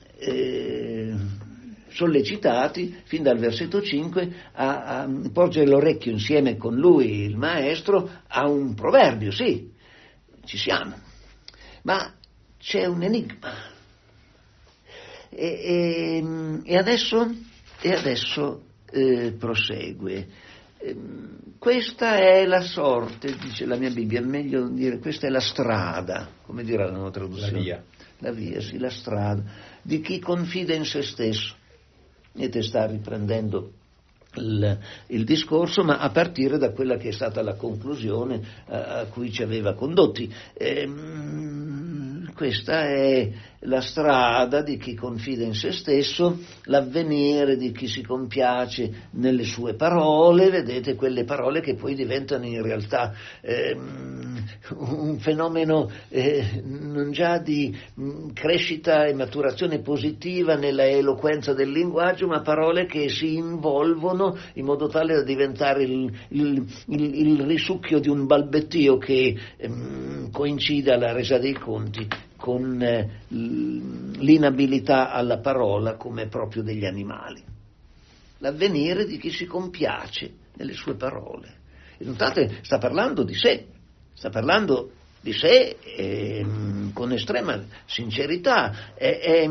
S2: sollecitati fin dal versetto 5 a porgere l'orecchio insieme con lui, il maestro, a un proverbio. Sì, ci siamo, ma c'è un enigma. E adesso prosegue. Questa è la sorte, dice la mia Bibbia, meglio dire questa è la strada, come dirà la nuova traduzione. La via, sì, la strada, di chi confida in se stesso. Niente, sta riprendendo il discorso, ma a partire da quella che è stata la conclusione a cui ci aveva condotti. Questa è la strada di chi confida in se stesso, l'avvenire di chi si compiace nelle sue parole, vedete, quelle parole che poi diventano in realtà un fenomeno non già di crescita e maturazione positiva nella eloquenza del linguaggio, ma parole che si involvono in modo tale da diventare il risucchio di un balbettio che coincide alla resa dei conti con l'inabilità alla parola come proprio degli animali. L'avvenire di chi si compiace nelle sue parole. E notate, sta parlando di sé con estrema sincerità. È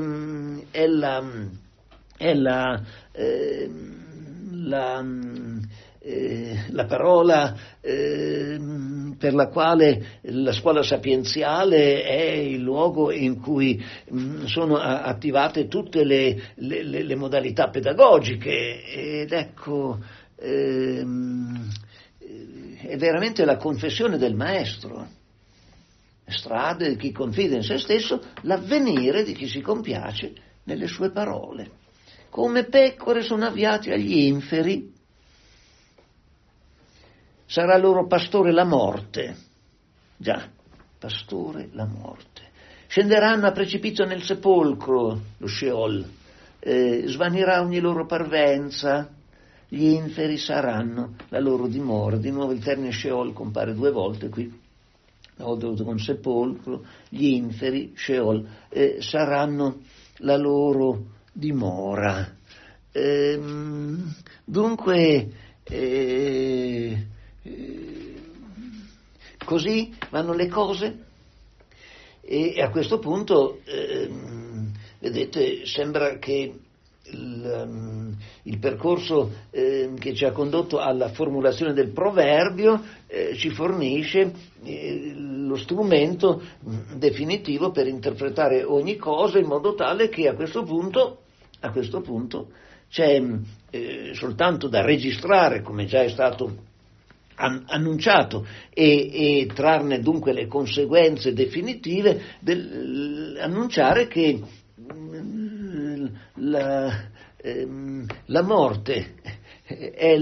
S2: la parola per la quale la scuola sapienziale è il luogo in cui sono attivate tutte le modalità pedagogiche, ed ecco, è veramente la confessione del maestro. Strade di chi confida in se stesso, l'avvenire di chi si compiace nelle sue parole. Come pecore sono avviati agli inferi, sarà loro pastore la morte. Già, pastore la morte. Scenderanno a precipizio nel sepolcro, lo Sheol, svanirà ogni loro parvenza, gli inferi saranno la loro dimora. Di nuovo il termine Sheol compare 2 volte qui, con sepolcro, gli inferi, Sheol, saranno la loro dimora. Dunque, così vanno le cose, e a questo punto vedete, sembra che il percorso che ci ha condotto alla formulazione del proverbio ci fornisce lo strumento definitivo per interpretare ogni cosa, in modo tale che a questo punto c'è soltanto da registrare, come già è stato annunciato, e trarne dunque le conseguenze definitive, annunciare che la morte è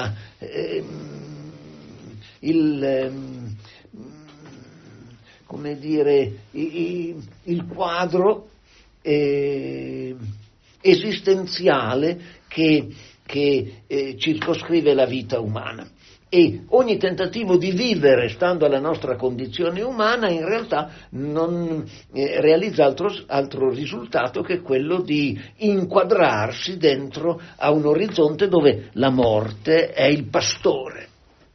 S2: come dire, il quadro esistenziale che che circoscrive la vita umana. E ogni tentativo di vivere stando alla nostra condizione umana in realtà non realizza altro risultato che quello di inquadrarsi dentro a un orizzonte dove la morte è il pastore.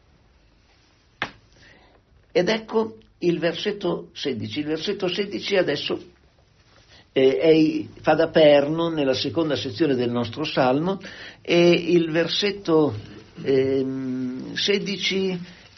S2: Ed ecco il versetto 16. Il versetto 16 adesso fa da perno nella seconda sezione del nostro Salmo, e il versetto 16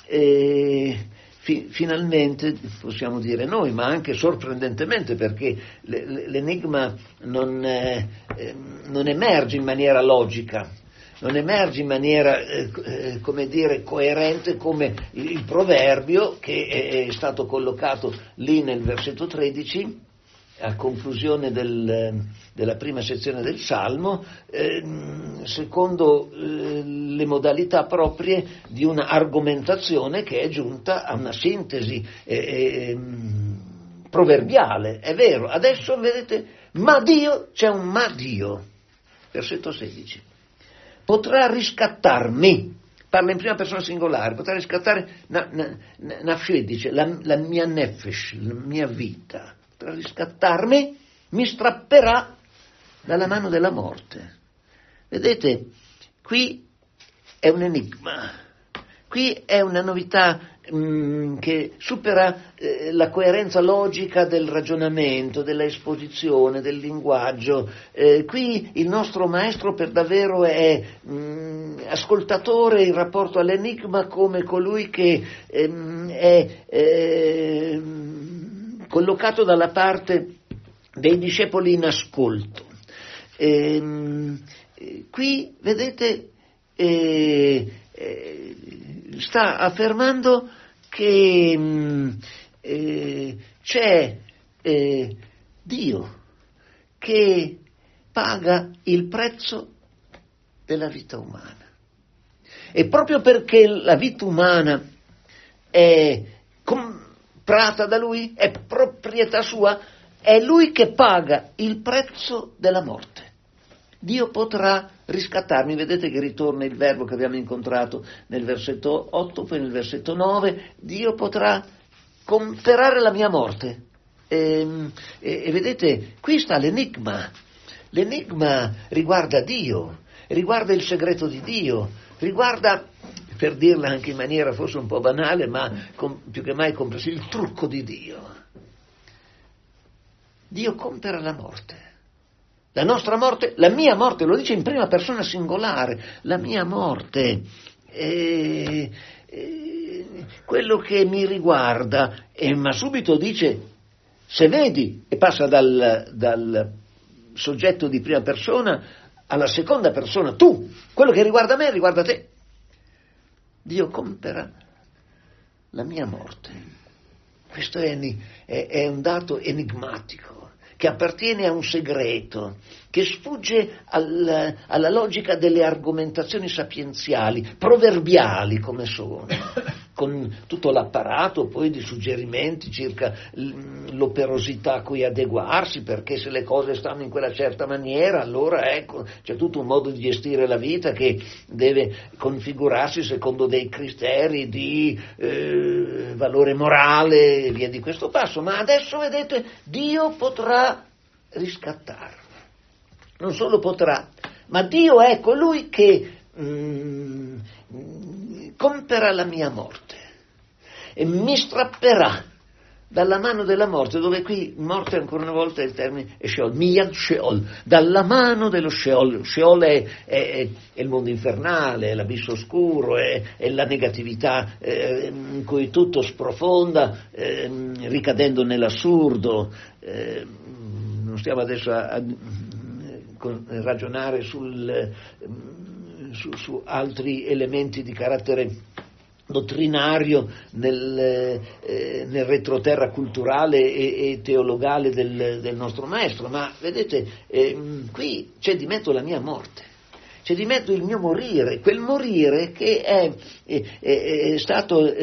S2: finalmente, possiamo dire noi, ma anche sorprendentemente, perché l'enigma non emerge in maniera logica, non emerge in maniera come dire coerente come il proverbio che è stato collocato lì nel versetto 13 a conclusione della prima sezione del Salmo, secondo le modalità proprie di una argomentazione che è giunta a una sintesi proverbiale. È vero, adesso vedete, ma Dio, c'è un ma Dio, versetto 16, potrà riscattarmi, parla in prima persona singolare, potrà riscattare nafshi, dice, la mia nefesh, la mia vita, potrà riscattarmi, mi strapperà dalla mano della morte. Vedete, qui è un enigma, qui è una novità che supera la coerenza logica del ragionamento, della esposizione, del linguaggio. Qui il nostro maestro per davvero è ascoltatore in rapporto all'enigma, come colui che è collocato dalla parte dei discepoli in ascolto. Qui, vedete, sta affermando che c'è Dio che paga il prezzo della vita umana. E proprio perché la vita umana è comprata da Lui, è proprietà sua, è Lui che paga il prezzo della morte. Dio potrà riscattarmi, vedete che ritorna il verbo che abbiamo incontrato nel versetto 8, poi nel versetto 9, Dio potrà conferrare la mia morte. E vedete, qui sta l'enigma. L'enigma riguarda Dio, riguarda il segreto di Dio, riguarda, per dirla anche in maniera forse un po' banale, ma più che mai comprensibile, il trucco di Dio. Dio compera la morte. La nostra morte, la mia morte, lo dice in prima persona singolare, la mia morte, quello che mi riguarda, ma subito dice, se vedi, e passa dal soggetto di prima persona alla seconda persona, tu, quello che riguarda me riguarda te. Dio compera la mia morte. Questo è un dato enigmatico, che appartiene a un segreto, che sfugge alla logica delle argomentazioni sapienziali, proverbiali come sono, con tutto l'apparato poi di suggerimenti circa l'operosità a cui adeguarsi, perché se le cose stanno in quella certa maniera, allora ecco, c'è tutto un modo di gestire la vita che deve configurarsi secondo dei criteri di valore morale e via di questo passo. Ma adesso vedete, Dio potrà riscattarmi. Non solo potrà, ma Dio è colui che compera la mia morte e mi strapperà dalla mano della morte, dove qui morte ancora una volta è il termine Sheol, Miyad Sheol, dalla mano dello Sheol. Sheol è il mondo infernale, è l'abisso oscuro, è la negatività in cui tutto sprofonda, ricadendo nell'assurdo. Non stiamo adesso a ragionare su altri elementi di carattere dottrinario nel retroterra culturale e teologale del nostro maestro, ma vedete, qui c'è di mezzo la mia morte, c'è di mezzo il mio morire, quel morire che è stato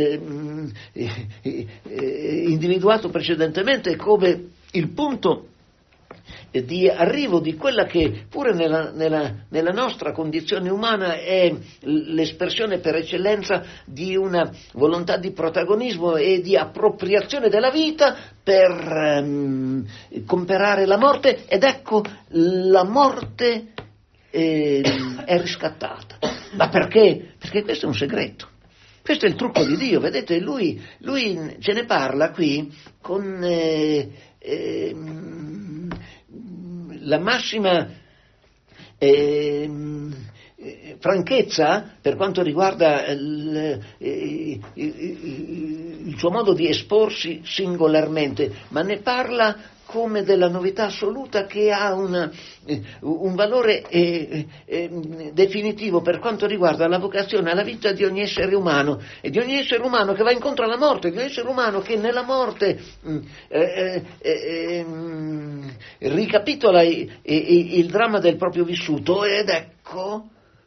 S2: individuato precedentemente come il punto di arrivo di quella che pure nella nostra condizione umana è l'espressione per eccellenza di una volontà di protagonismo e di appropriazione della vita per comperare la morte, ed ecco la morte è riscattata. Ma perché? Perché questo è un segreto. Questo è il trucco di Dio, vedete, lui ce ne parla qui con la massima franchezza per quanto riguarda il suo modo di esporsi singolarmente, ma ne parla come della novità assoluta che ha un valore definitivo per quanto riguarda la vocazione alla vita di ogni essere umano, e di ogni essere umano che va incontro alla morte, di ogni essere umano che nella morte ricapitola il dramma del proprio vissuto, ed ecco,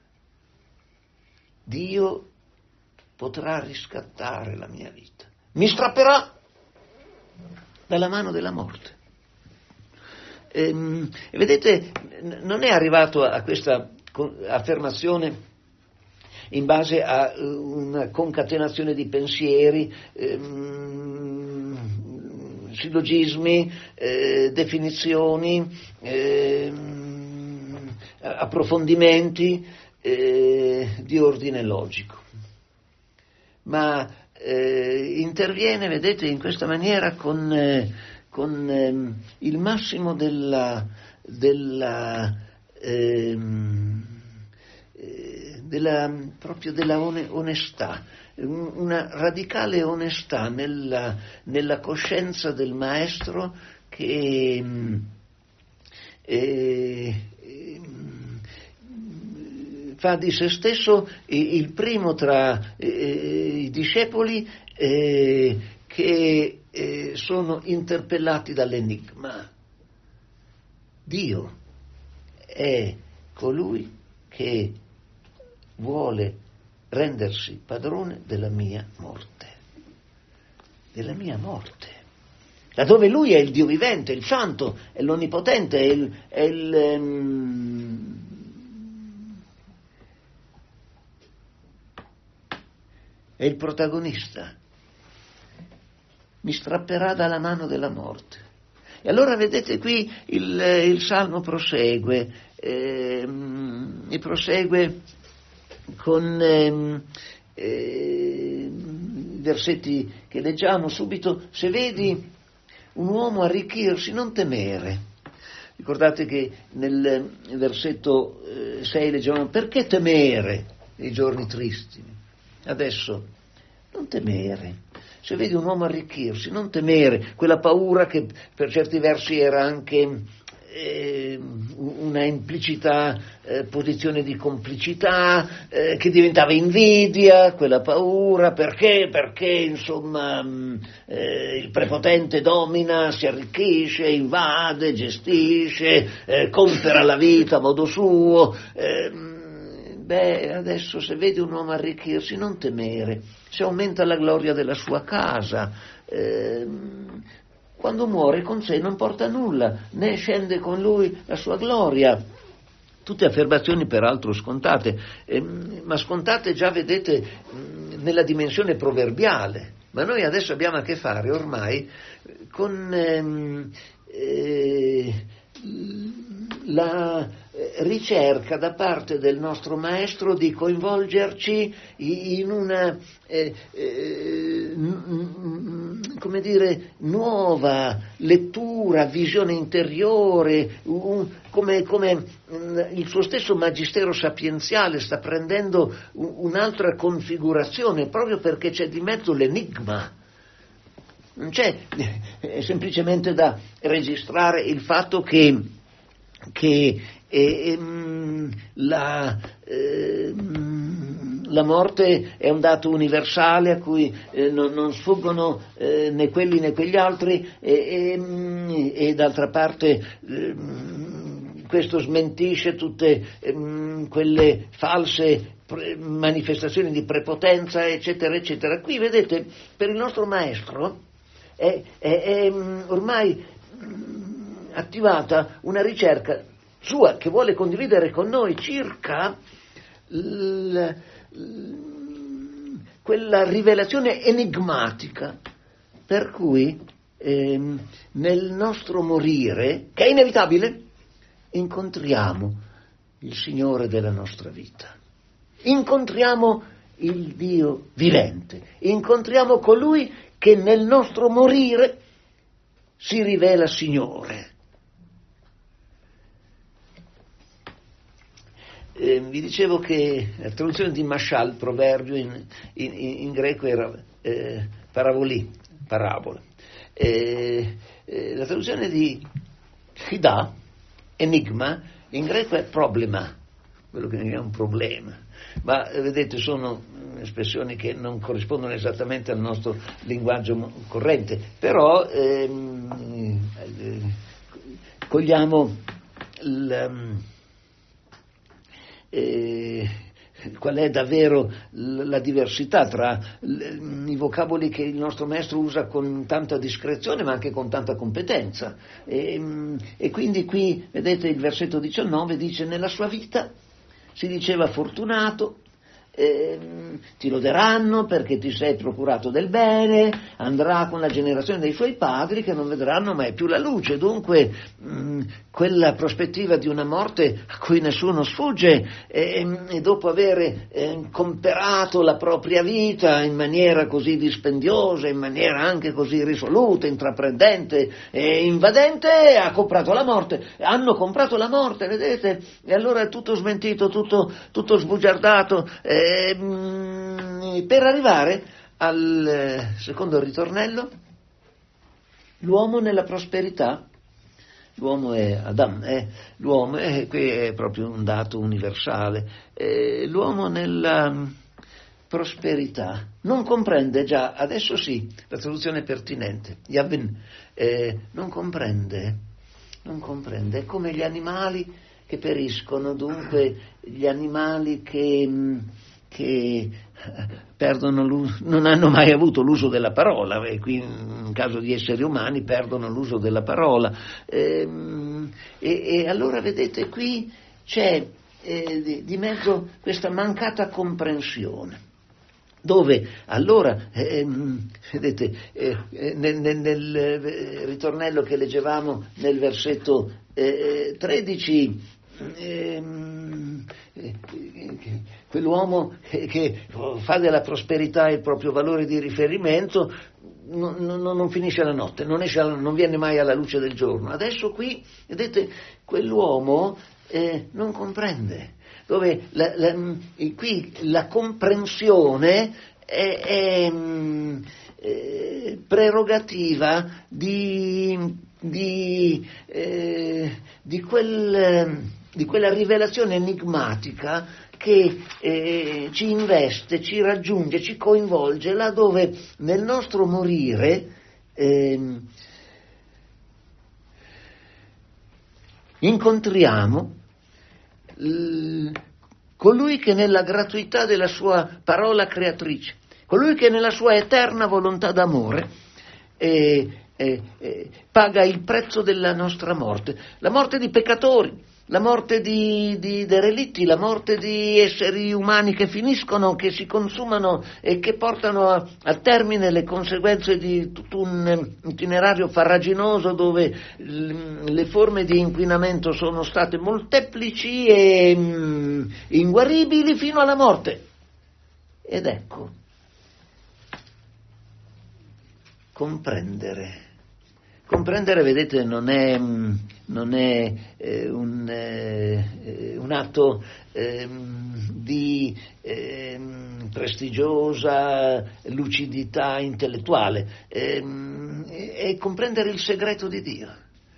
S2: Dio potrà riscattare la mia vita, mi strapperà dalla mano della morte. Vedete, non è arrivato a questa affermazione in base a una concatenazione di pensieri, sillogismi, definizioni, approfondimenti di ordine logico, ma interviene, vedete, in questa maniera con il massimo proprio della onestà, una radicale onestà nella coscienza del maestro che fa di se stesso il primo tra i discepoli che sono interpellati dall'enigma. Dio è colui che vuole rendersi padrone della mia morte, laddove Lui è il Dio vivente, il Santo, è l'Onnipotente, è il protagonista. Mi strapperà dalla mano della morte. E allora vedete qui il Salmo prosegue, e prosegue con i versetti che leggiamo subito. Se vedi un uomo arricchirsi, non temere. Ricordate che nel versetto 6 leggiamo: perché temere nei giorni tristi? Adesso non temere. Se vedi un uomo arricchirsi, non temere, quella paura che per certi versi era anche una implicita posizione di complicità, che diventava invidia, quella paura, perché insomma il prepotente domina, si arricchisce, invade, gestisce, compera la vita a modo suo. Adesso se vedi un uomo arricchirsi, non temere, se aumenta la gloria della sua casa, quando muore con sé non porta nulla, né scende con lui la sua gloria. Tutte affermazioni peraltro scontate, ma scontate già, vedete, nella dimensione proverbiale. Ma noi adesso abbiamo a che fare ormai con la ricerca da parte del nostro maestro di coinvolgerci in una come dire, nuova lettura, visione interiore, come il suo stesso magistero sapienziale sta prendendo un'altra configurazione, proprio perché c'è di mezzo l'enigma. Non c'è semplicemente da registrare il fatto che la morte è un dato universale a cui non sfuggono né quelli né quegli altri, e d'altra parte questo smentisce tutte quelle false manifestazioni di prepotenza, eccetera, eccetera. Qui vedete, per il nostro maestro è ormai attivata una ricerca sua che vuole condividere con noi circa quella rivelazione enigmatica per cui nel nostro morire, che è inevitabile, incontriamo il Signore della nostra vita, incontriamo il Dio vivente, incontriamo colui che nel nostro morire si rivela Signore. Vi dicevo che la traduzione di Mashal, proverbio, in greco era parabola. La traduzione di Chida, enigma, in greco è problema, quello che è un problema. Ma vedete, sono espressioni che non corrispondono esattamente al nostro linguaggio corrente, però cogliamo qual è davvero la diversità tra i vocaboli che il nostro maestro usa con tanta discrezione ma anche con tanta competenza. E quindi qui, vedete, il versetto 19 dice: nella sua vita si diceva fortunato, ti loderanno perché ti sei procurato del bene, andrà con la generazione dei suoi padri che non vedranno mai più la luce. Dunque quella prospettiva di una morte a cui nessuno sfugge, e dopo aver comperato la propria vita in maniera così dispendiosa, in maniera anche così risoluta, intraprendente e invadente, hanno comprato la morte, vedete? E allora è tutto smentito, tutto sbugiardato, per arrivare al secondo ritornello. L'uomo nella prosperità, l'uomo è Adam, l'uomo qui è proprio un dato universale, l'uomo nella prosperità non comprende, già adesso sì, la traduzione è pertinente, Yavin, non comprende, è come gli animali che periscono, dunque gli animali che perdono non hanno mai avuto l'uso della parola, e qui in caso di esseri umani perdono l'uso della parola, e allora vedete qui c'è di mezzo questa mancata comprensione, dove allora vedete nel ritornello che leggevamo nel versetto 13, quell'uomo che fa della prosperità il proprio valore di riferimento non finisce la notte, non viene mai alla luce del giorno. Adesso qui, vedete, quell'uomo non comprende, dove qui la comprensione è prerogativa di quella rivelazione enigmatica che ci investe, ci raggiunge, ci coinvolge, là dove nel nostro morire incontriamo colui che nella gratuità della sua parola creatrice, colui che nella sua eterna volontà d'amore paga il prezzo della nostra morte, la morte di peccatori, la morte di derelitti, la morte di esseri umani che finiscono, che si consumano e che portano a termine le conseguenze di tutto un itinerario farraginoso dove le forme di inquinamento sono state molteplici e inguaribili fino alla morte. Ed ecco, comprendere, vedete, non è un atto di prestigiosa lucidità intellettuale, è comprendere il segreto di Dio,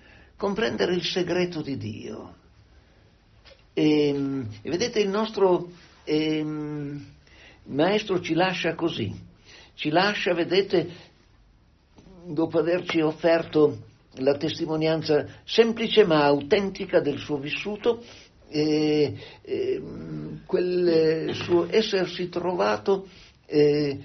S2: e vedete, il nostro maestro ci lascia così, vedete, dopo averci offerto la testimonianza semplice ma autentica del suo vissuto, quel suo essersi trovato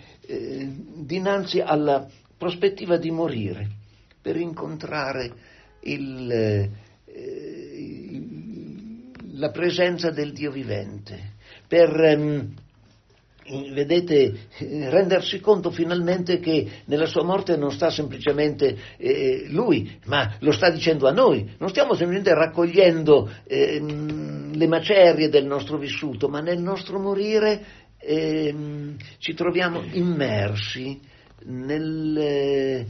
S2: dinanzi alla prospettiva di morire per incontrare la presenza del Dio vivente, per vedete, rendersi conto finalmente che nella sua morte non sta semplicemente lui, ma lo sta dicendo a noi. Non stiamo semplicemente raccogliendo le macerie del nostro vissuto, ma nel nostro morire ci troviamo immersi nel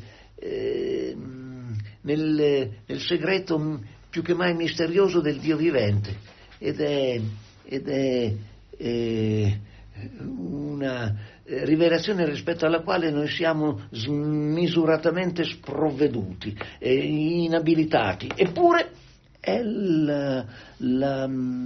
S2: segreto più che mai misterioso del Dio vivente, ed è una rivelazione rispetto alla quale noi siamo smisuratamente sprovveduti, inabilitati, eppure è la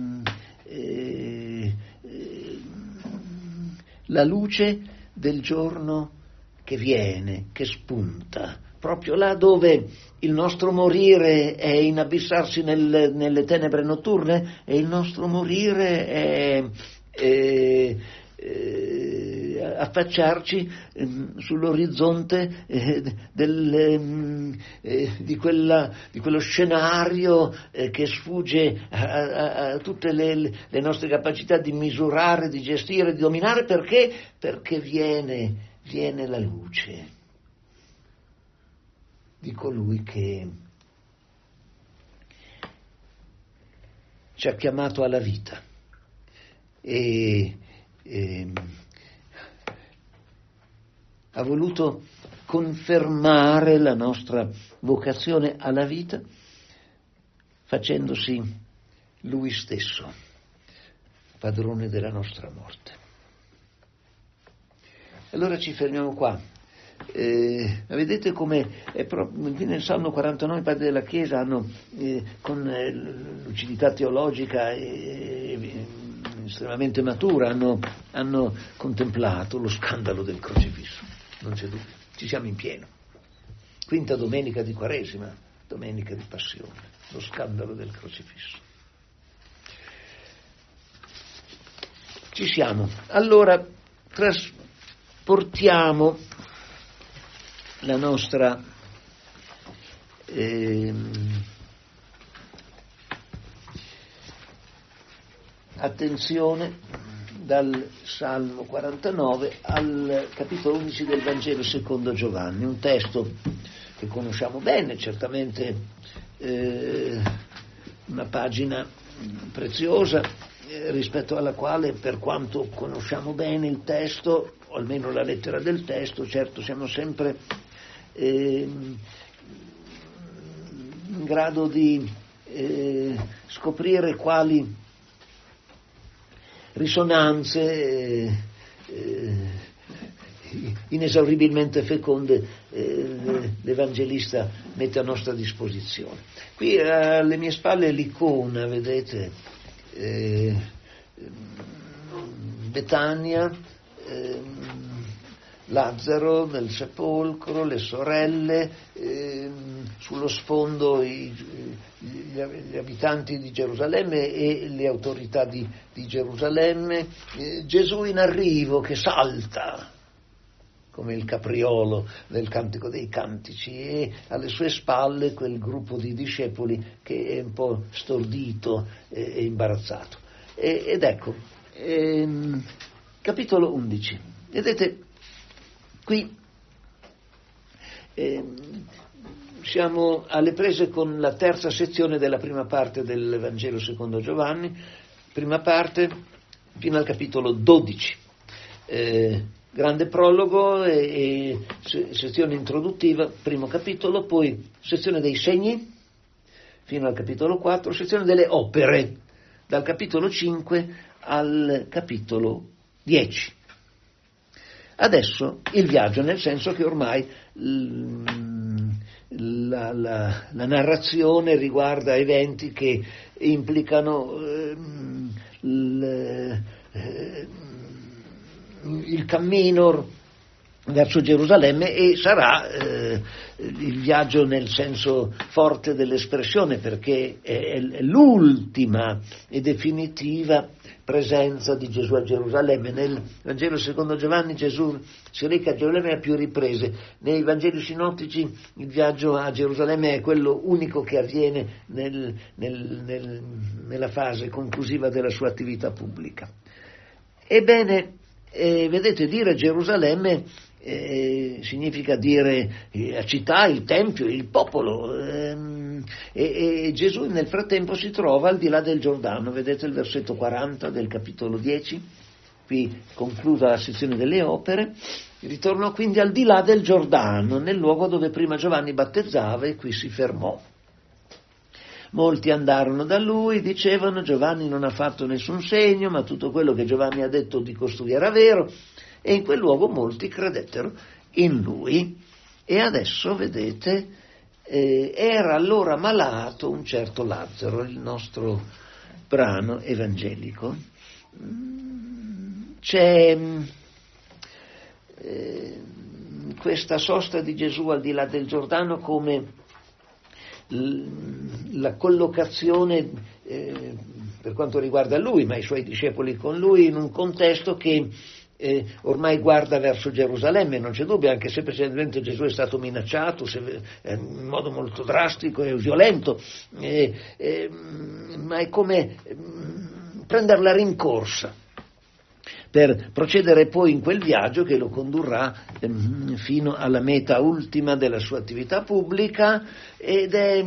S2: luce del giorno che viene, che spunta, proprio là dove il nostro morire è inabissarsi nelle tenebre notturne, e il nostro morire è affacciarci sull'orizzonte di quello scenario che sfugge a tutte le nostre capacità di misurare, di gestire, di dominare, perché viene la luce di colui che ci ha chiamato alla vita e ha voluto confermare la nostra vocazione alla vita facendosi lui stesso padrone della nostra morte. Allora ci fermiamo qua. Vedete come nel Salmo 49 i padri della Chiesa hanno, con lucidità teologica estremamente matura, hanno contemplato lo scandalo del crocifisso. Non c'è dubbio, ci siamo in pieno. Quinta domenica di Quaresima, domenica di Passione, lo scandalo del crocifisso. Ci siamo. Allora trasportiamo la nostra attenzione dal Salmo 49 al capitolo 11 del Vangelo secondo Giovanni, un testo che conosciamo bene, certamente una pagina preziosa, rispetto alla quale, per quanto conosciamo bene il testo, o almeno la lettera del testo, certo siamo sempre in grado di scoprire quali risonanze inesauribilmente feconde l'Evangelista mette a nostra disposizione. Qui alle mie spalle l'icona, vedete, Betania, Lazzaro nel sepolcro, le sorelle, sullo sfondo gli abitanti di Gerusalemme e le autorità di Gerusalemme, Gesù in arrivo che salta come il capriolo del Cantico dei Cantici, e alle sue spalle quel gruppo di discepoli che è un po' stordito e imbarazzato. Ed ecco, capitolo 11, vedete, qui siamo alle prese con la terza sezione della prima parte del Vangelo secondo Giovanni, prima parte fino al capitolo 12. Grande prologo e sezione introduttiva, primo capitolo, poi sezione dei segni fino al capitolo 4, sezione delle opere dal capitolo 5 al capitolo 10. Adesso il viaggio, nel senso che ormai la narrazione riguarda eventi che implicano il cammino verso Gerusalemme, e sarà il viaggio nel senso forte dell'espressione, perché è l'ultima e definitiva presenza di Gesù a Gerusalemme. Nel Vangelo secondo Giovanni Gesù si reca a Gerusalemme a più riprese. Nei Vangeli sinottici il viaggio a Gerusalemme è quello unico che avviene nella fase conclusiva della sua attività pubblica. Ebbene, vedete, dire Gerusalemme significa dire la città, il tempio, il popolo, e Gesù nel frattempo si trova al di là del Giordano. Vedete il versetto 40 del capitolo 10, qui conclusa la sezione delle opere. Ritornò quindi al di là del Giordano, nel luogo dove prima Giovanni battezzava, e qui si fermò. Molti andarono da lui, dicevano: Giovanni non ha fatto nessun segno, ma tutto quello che Giovanni ha detto di costui era vero. E in quel luogo molti credettero in lui. E adesso, vedete, era allora malato un certo Lazzaro, il nostro brano evangelico. C'è questa sosta di Gesù al di là del Giordano come la collocazione, per quanto riguarda lui, ma i suoi discepoli con lui, in un contesto che ormai guarda verso Gerusalemme, non c'è dubbio, anche se precedentemente Gesù è stato minacciato in modo molto drastico e violento, ma è come prendere la rincorsa per procedere poi in quel viaggio che lo condurrà fino alla meta ultima della sua attività pubblica, ed è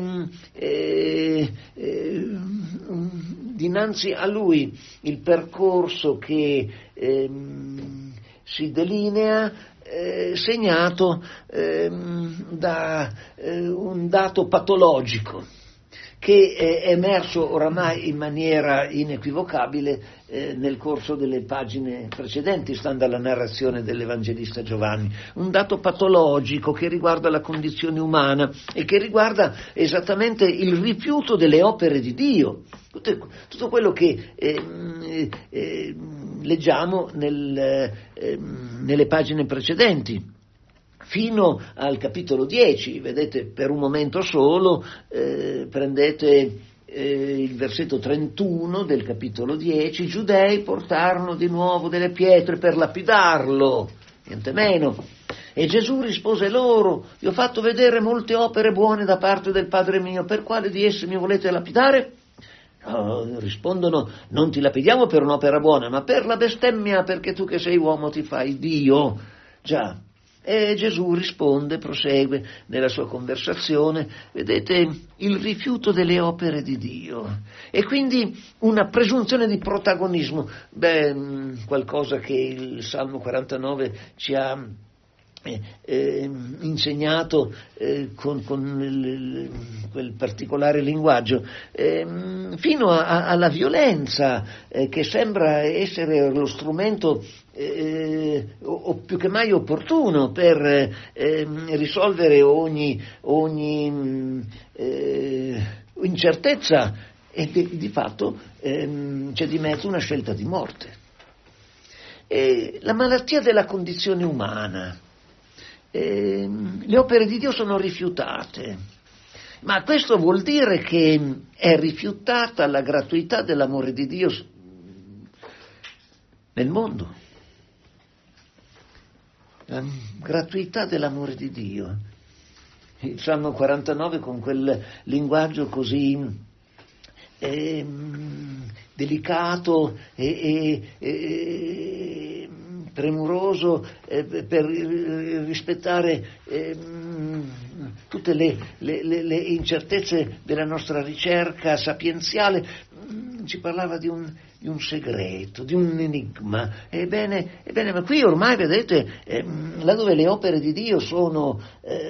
S2: dinanzi a lui il percorso che si delinea, segnato da un dato patologico che è emerso oramai in maniera inequivocabile nel corso delle pagine precedenti, stando alla narrazione dell'Evangelista Giovanni. Un dato patologico che riguarda la condizione umana e che riguarda esattamente il rifiuto delle opere di Dio. Tutto quello che leggiamo nelle pagine precedenti. Fino al capitolo 10, vedete, per un momento solo, prendete il versetto 31 del capitolo 10, i giudei portarono di nuovo delle pietre per lapidarlo, niente meno. E Gesù rispose loro: vi ho fatto vedere molte opere buone da parte del Padre mio, per quale di esse mi volete lapidare? No, rispondono: non ti lapidiamo per un'opera buona, ma per la bestemmia, perché tu che sei uomo ti fai Dio. Già. E Gesù risponde, prosegue nella sua conversazione, vedete, il rifiuto delle opere di Dio, e quindi una presunzione di protagonismo, qualcosa che il Salmo 49 ci ha insegnato con quel particolare linguaggio, fino alla violenza che sembra essere lo strumento o più che mai opportuno per risolvere ogni incertezza, e di fatto c'è di mezzo una scelta di morte. La malattia della condizione umana. Le opere di Dio sono rifiutate, ma questo vuol dire che è rifiutata la gratuità dell'amore di Dio nel mondo, la gratuità dell'amore di Dio. Il Salmo 49, con quel linguaggio così delicato e premuroso per rispettare tutte le incertezze della nostra ricerca sapienziale, ci parlava di un segreto, di un enigma. Ebbene, ma qui ormai, vedete, laddove le opere di Dio sono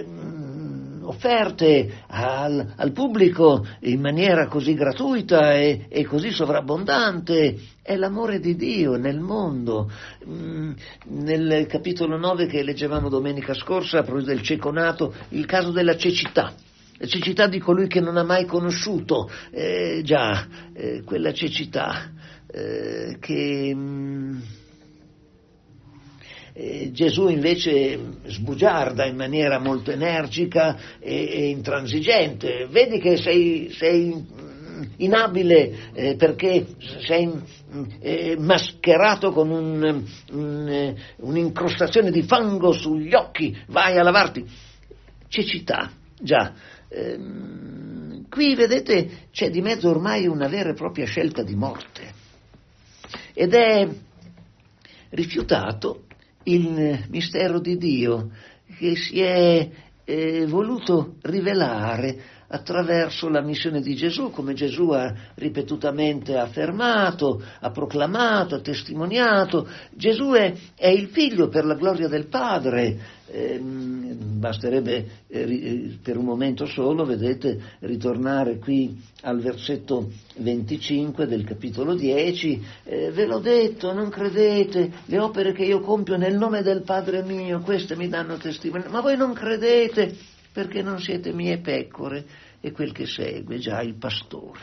S2: offerte al pubblico in maniera così gratuita e così sovrabbondante, è l'amore di Dio nel mondo. Nel capitolo 9 che leggevamo domenica scorsa, proprio del cieco-nato, il caso della cecità. La cecità di colui che non ha mai conosciuto, quella cecità che Gesù invece sbugiarda in maniera molto energica e intransigente. Vedi che sei inabile perché sei mascherato con un'incrostazione di fango sugli occhi, vai a lavarti. Cecità, già. Qui vedete c'è di mezzo ormai una vera e propria scelta di morte ed è rifiutato il mistero di Dio che si è voluto rivelare attraverso la missione di Gesù, come Gesù ha ripetutamente affermato, ha proclamato, ha testimoniato. Gesù è il Figlio per la gloria del Padre. Basterebbe per un momento solo, vedete, ritornare qui al versetto 25 del capitolo 10, ve l'ho detto, non credete, le opere che io compio nel nome del Padre mio, queste mi danno testimone, ma voi non credete perché non siete mie pecore, e quel che segue già il pastore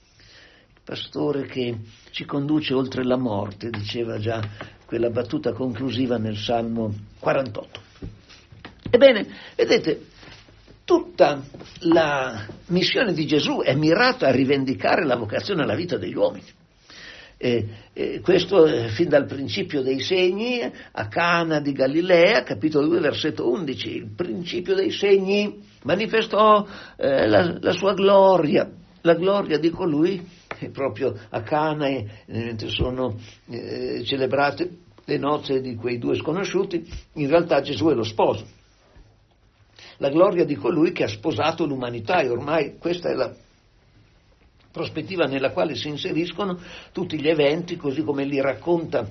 S2: che ci conduce oltre la morte, diceva già quella battuta conclusiva nel Salmo 48. Ebbene, vedete, tutta la missione di Gesù è mirata a rivendicare la vocazione alla vita degli uomini. Questo fin dal principio dei segni a Cana di Galilea, capitolo 2, versetto 11. Il principio dei segni manifestò la sua gloria, la gloria di colui che proprio a Cana, mentre sono celebrate le nozze di quei due sconosciuti, in realtà Gesù è lo sposo. La gloria di colui che ha sposato l'umanità, e ormai questa è la prospettiva nella quale si inseriscono tutti gli eventi, così come li racconta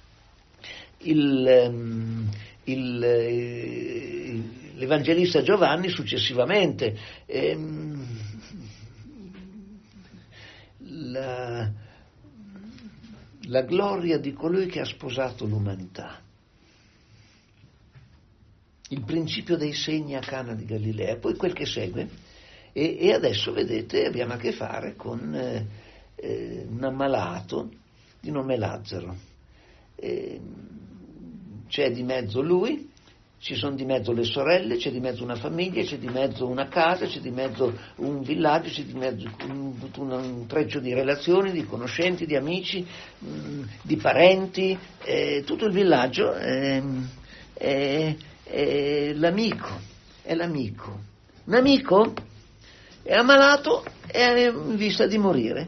S2: l'Evangelista Giovanni successivamente. La gloria di colui che ha sposato l'umanità. Il principio dei segni a Cana di Galilea, poi quel che segue. E adesso, vedete, abbiamo a che fare con un ammalato di nome Lazzaro. C'è di mezzo lui, ci sono di mezzo le sorelle, c'è di mezzo una famiglia, c'è di mezzo una casa, c'è di mezzo un villaggio, c'è di mezzo un treccio di relazioni, di conoscenti, di amici, di parenti, tutto il villaggio è l'amico. Un amico è ammalato e è in vista di morire.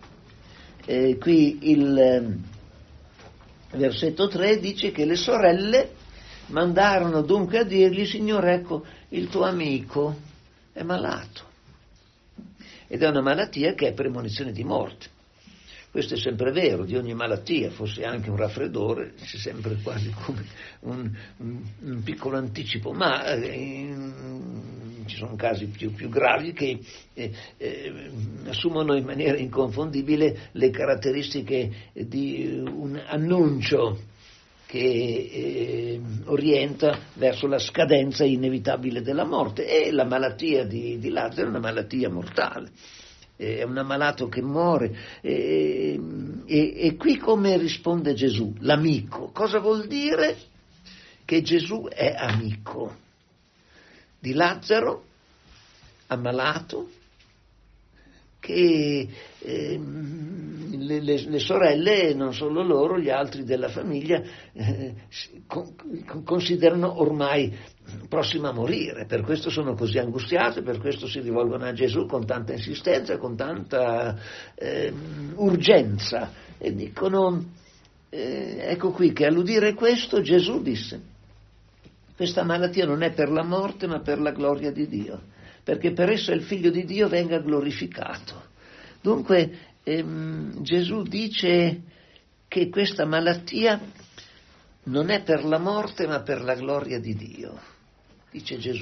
S2: Qui il versetto 3 dice che le sorelle mandarono dunque a dirgli: Signore, ecco, il tuo amico è malato. Ed è una malattia che è premonizione di morte. Questo è sempre vero di ogni malattia, fosse anche un raffreddore, c'è sempre quasi come un piccolo anticipo, ma ci sono casi più gravi che assumono in maniera inconfondibile le caratteristiche di un annuncio che orienta verso la scadenza inevitabile della morte, e la malattia di Lazzaro è una malattia mortale. È un ammalato che muore, e qui come risponde Gesù? L'amico. Cosa vuol dire? Che Gesù è amico di Lazzaro, ammalato, che le sorelle, non solo loro, gli altri della famiglia considerano ormai prossima a morire, per questo sono così angustiate, per questo si rivolgono a Gesù con tanta insistenza, con tanta urgenza, e dicono, ecco qui che all'udire questo Gesù disse: questa malattia non è per la morte ma per la gloria di Dio, perché per essa il Figlio di Dio venga glorificato. Dunque Gesù dice che questa malattia non è per la morte ma per la gloria di Dio, dice Gesù.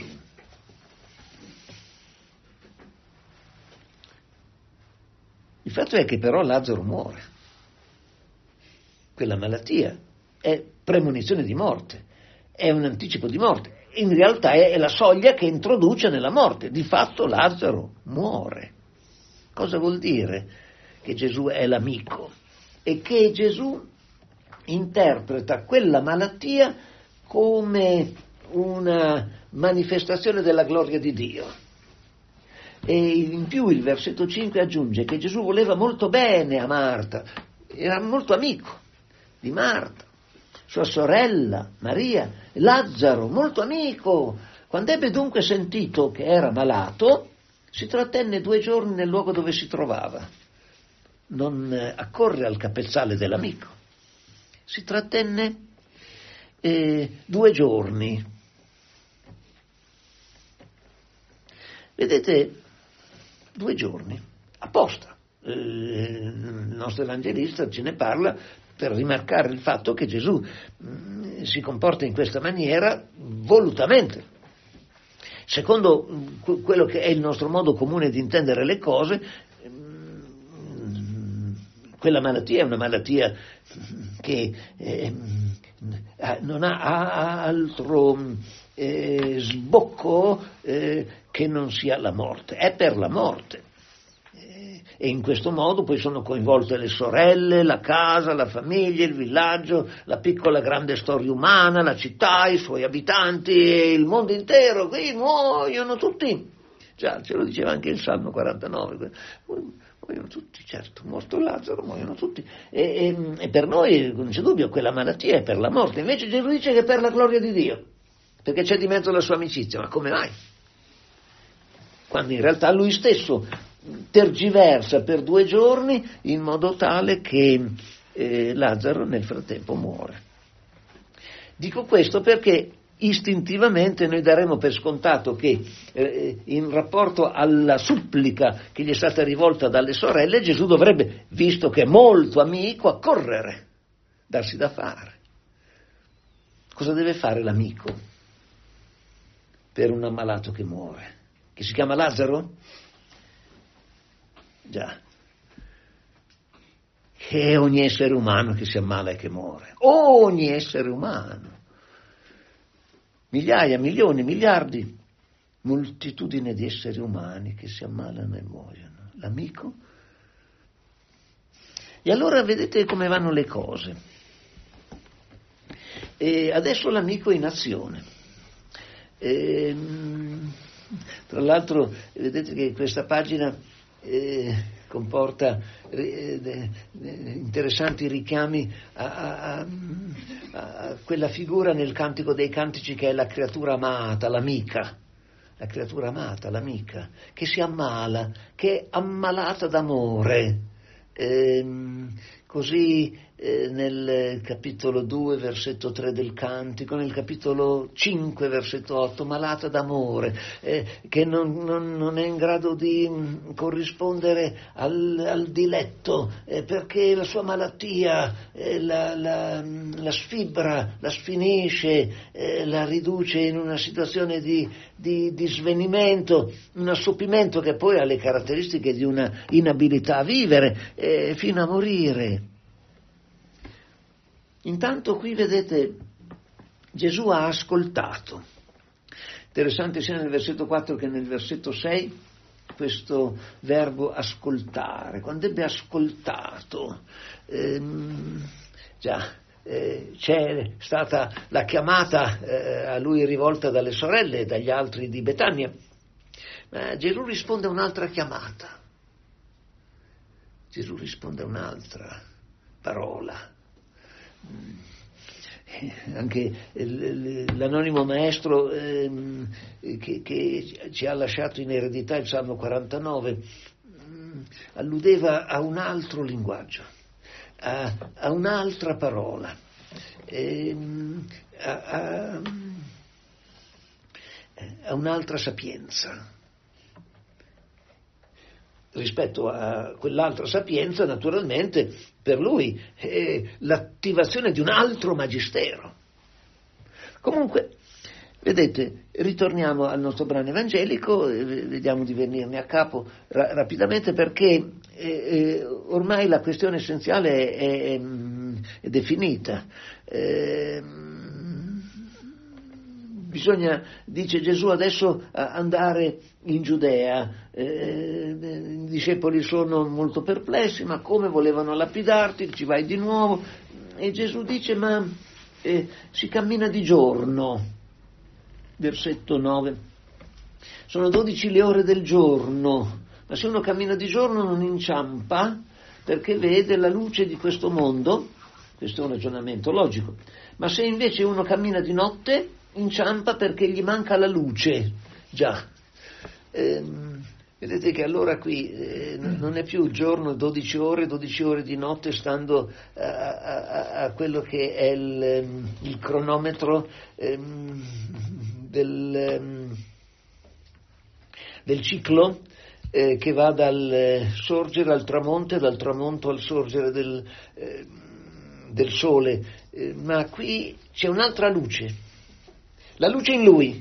S2: Il fatto è che però Lazzaro muore. Quella malattia è premonizione di morte, è un anticipo di morte, in realtà è la soglia che introduce nella morte. Di fatto Lazzaro muore. Cosa vuol dire? Che Gesù è l'amico e che Gesù interpreta quella malattia come una manifestazione della gloria di Dio. E in più il versetto 5 aggiunge che Gesù voleva molto bene a Marta, era molto amico di Marta, sua sorella Maria, Lazzaro, molto amico. Quando ebbe dunque sentito che era malato, si trattenne 2 giorni nel luogo dove si trovava. Non accorre al capezzale dell'amico. Si trattenne 2 giorni. Vedete, 2 giorni, apposta. Il nostro evangelista ce ne parla per rimarcare il fatto che Gesù si comporta in questa maniera volutamente. Secondo quello che è il nostro modo comune di intendere le cose, quella malattia è una malattia che non ha altro sbocco che non sia la morte, è per la morte. E in questo modo poi sono coinvolte le sorelle, la casa, la famiglia, il villaggio, la piccola grande storia umana, la città, i suoi abitanti, il mondo intero, qui muoiono tutti. Già, ce lo diceva anche il Salmo 49, muoiono tutti, certo, morto Lazzaro, muoiono tutti. E per noi, non c'è dubbio, quella malattia è per la morte. Invece Gesù dice che è per la gloria di Dio, perché c'è di mezzo la sua amicizia. Ma come mai? Quando in realtà lui stesso tergiversa per 2 giorni in modo tale che Lazzaro nel frattempo muore. Dico questo perché istintivamente noi daremo per scontato che in rapporto alla supplica che gli è stata rivolta dalle sorelle, Gesù dovrebbe, visto che è molto amico, accorrere, darsi da fare. Cosa deve fare l'amico per un ammalato che muore? Che si chiama Lazzaro? Già, che è ogni essere umano che si ammala e che muore, ogni essere umano, migliaia, milioni, miliardi, moltitudine di esseri umani che si ammalano e muoiono. L'amico? E allora vedete come vanno le cose. E adesso l'amico è in azione. Tra l'altro vedete che questa pagina comporta interessanti richiami a quella figura nel Cantico dei Cantici che è la creatura amata, l'amica, che si ammala, che è ammalata d'amore. Così nel capitolo 2 versetto 3 del Cantico, nel capitolo 5 versetto 8, malata d'amore, che non è in grado di corrispondere al diletto, perché la sua malattia la sfibra, la sfinisce, la riduce in una situazione di svenimento, un assopimento che poi ha le caratteristiche di una inabilità a vivere fino a morire. Intanto qui vedete Gesù ha ascoltato. Interessante sia nel versetto 4 che nel versetto 6 questo verbo ascoltare. Quando ebbe ascoltato, c'è stata la chiamata a lui rivolta dalle sorelle e dagli altri di Betania, ma Gesù risponde a un'altra chiamata. Gesù risponde a un'altra parola. Anche l'anonimo maestro che ci ha lasciato in eredità il Salmo 49 alludeva a un altro linguaggio, a un'altra parola, a un'altra sapienza. Rispetto a quell'altra sapienza, naturalmente, per lui è l'attivazione di un altro magistero. Comunque, vedete, ritorniamo al nostro brano evangelico, vediamo di venirne a capo rapidamente, perché ormai la questione essenziale è definita. Bisogna, dice Gesù, adesso andare in Giudea. I discepoli sono molto perplessi, ma come volevano lapidarti, ci vai di nuovo? E Gesù dice, ma si cammina di giorno, versetto 9, sono 12 le ore del giorno, ma se uno cammina di giorno non inciampa perché vede la luce di questo mondo, questo è un ragionamento logico, ma se invece uno cammina di notte inciampa perché gli manca la luce, già. Vedete che allora qui non è più il giorno 12 ore di notte stando a quello che è il cronometro del ciclo che va dal sorgere al tramonto e dal tramonto al sorgere del sole, ma qui c'è un'altra luce. La luce in lui.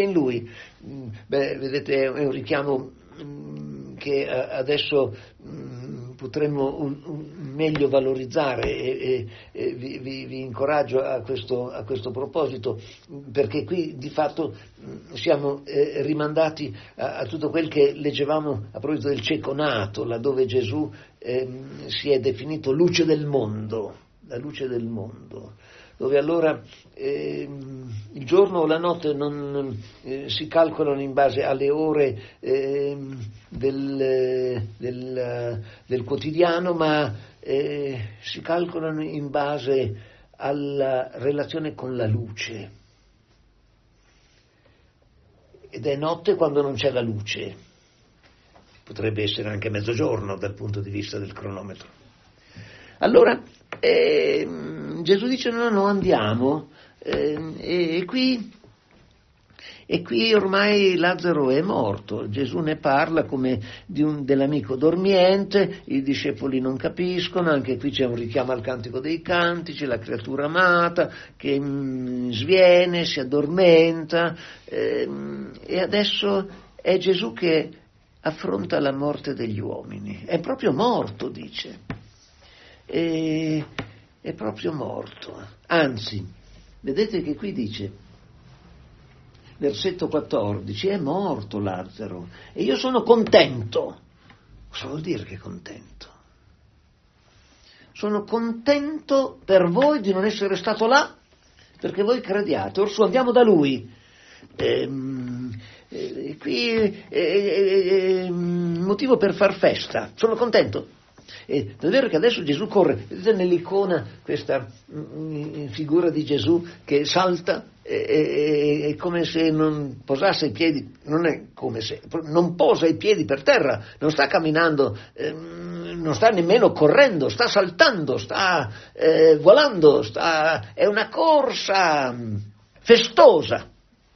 S2: Vedete, è un richiamo che adesso potremmo meglio valorizzare e vi incoraggio a questo proposito, perché qui di fatto siamo rimandati a tutto quel che leggevamo a proposito del cieco nato, laddove Gesù si è definito luce del mondo, la luce del mondo, dove allora il giorno o la notte non si calcolano in base alle ore del quotidiano, ma si calcolano in base alla relazione con la luce. Ed è notte quando non c'è la luce, potrebbe essere anche mezzogiorno dal punto di vista del cronometro. Allora Gesù dice no, andiamo, e qui ormai Lazzaro è morto. Gesù ne parla come dell'amico dormiente, i discepoli non capiscono, anche qui c'è un richiamo al Cantico dei Cantici, la creatura amata che sviene, si addormenta, e adesso è Gesù che affronta la morte degli uomini. È proprio morto, dice. È proprio morto, anzi, vedete che qui dice, versetto 14, è morto Lazzaro e io sono contento. Cosa vuol dire che è contento? Sono contento per voi di non essere stato là, perché voi crediate. Orsù, andiamo da lui. Qui è motivo per far festa, sono contento. È vero che adesso Gesù corre, vedete nell'icona questa figura di Gesù che salta, è come se non posasse i piedi, non è come se, non posa i piedi per terra, non sta camminando, non sta nemmeno correndo, sta saltando, sta volando, è una corsa festosa.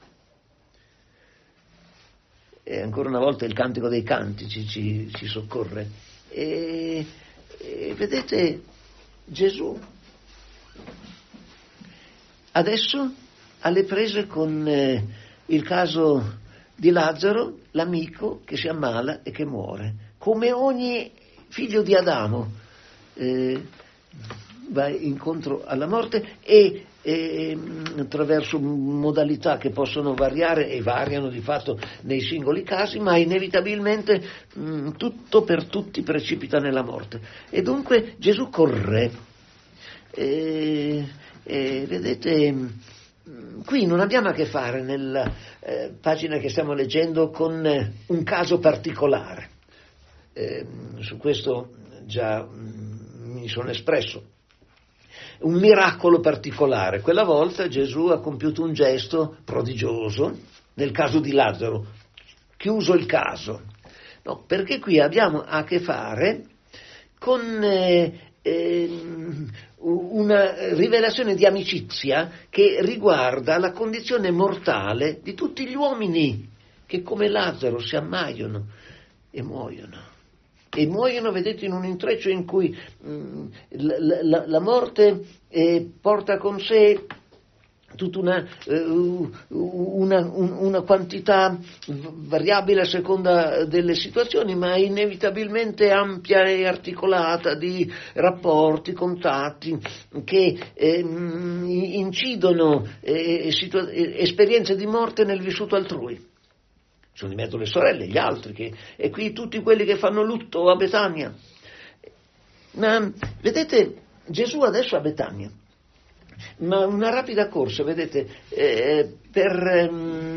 S2: E ancora una volta il Cantico dei Cantici ci soccorre. E vedete, Gesù adesso alle prese con il caso di Lazzaro, l'amico che si ammala e che muore, come ogni figlio di Adamo va incontro alla morte e attraverso modalità che possono variare e variano di fatto nei singoli casi, ma inevitabilmente tutto per tutti precipita nella morte. E dunque Gesù corre. Vedete, qui non abbiamo a che fare nella pagina che stiamo leggendo con un caso particolare. Su questo già mi sono espresso. Un miracolo particolare. Quella volta Gesù ha compiuto un gesto prodigioso nel caso di Lazzaro, chiuso il caso. No, perché qui abbiamo a che fare con una rivelazione di amicizia che riguarda la condizione mortale di tutti gli uomini che come Lazzaro si ammaiano e muoiono. E muoiono, vedete, in un intreccio in cui la morte porta con sé tutta una quantità variabile a seconda delle situazioni, ma inevitabilmente ampia e articolata di rapporti, contatti che incidono esperienze di morte nel vissuto altrui. Sono di mezzo le sorelle, gli altri, e qui tutti quelli che fanno lutto a Betania. Ma vedete, Gesù adesso a Betania Ma una rapida corsa, vedete, per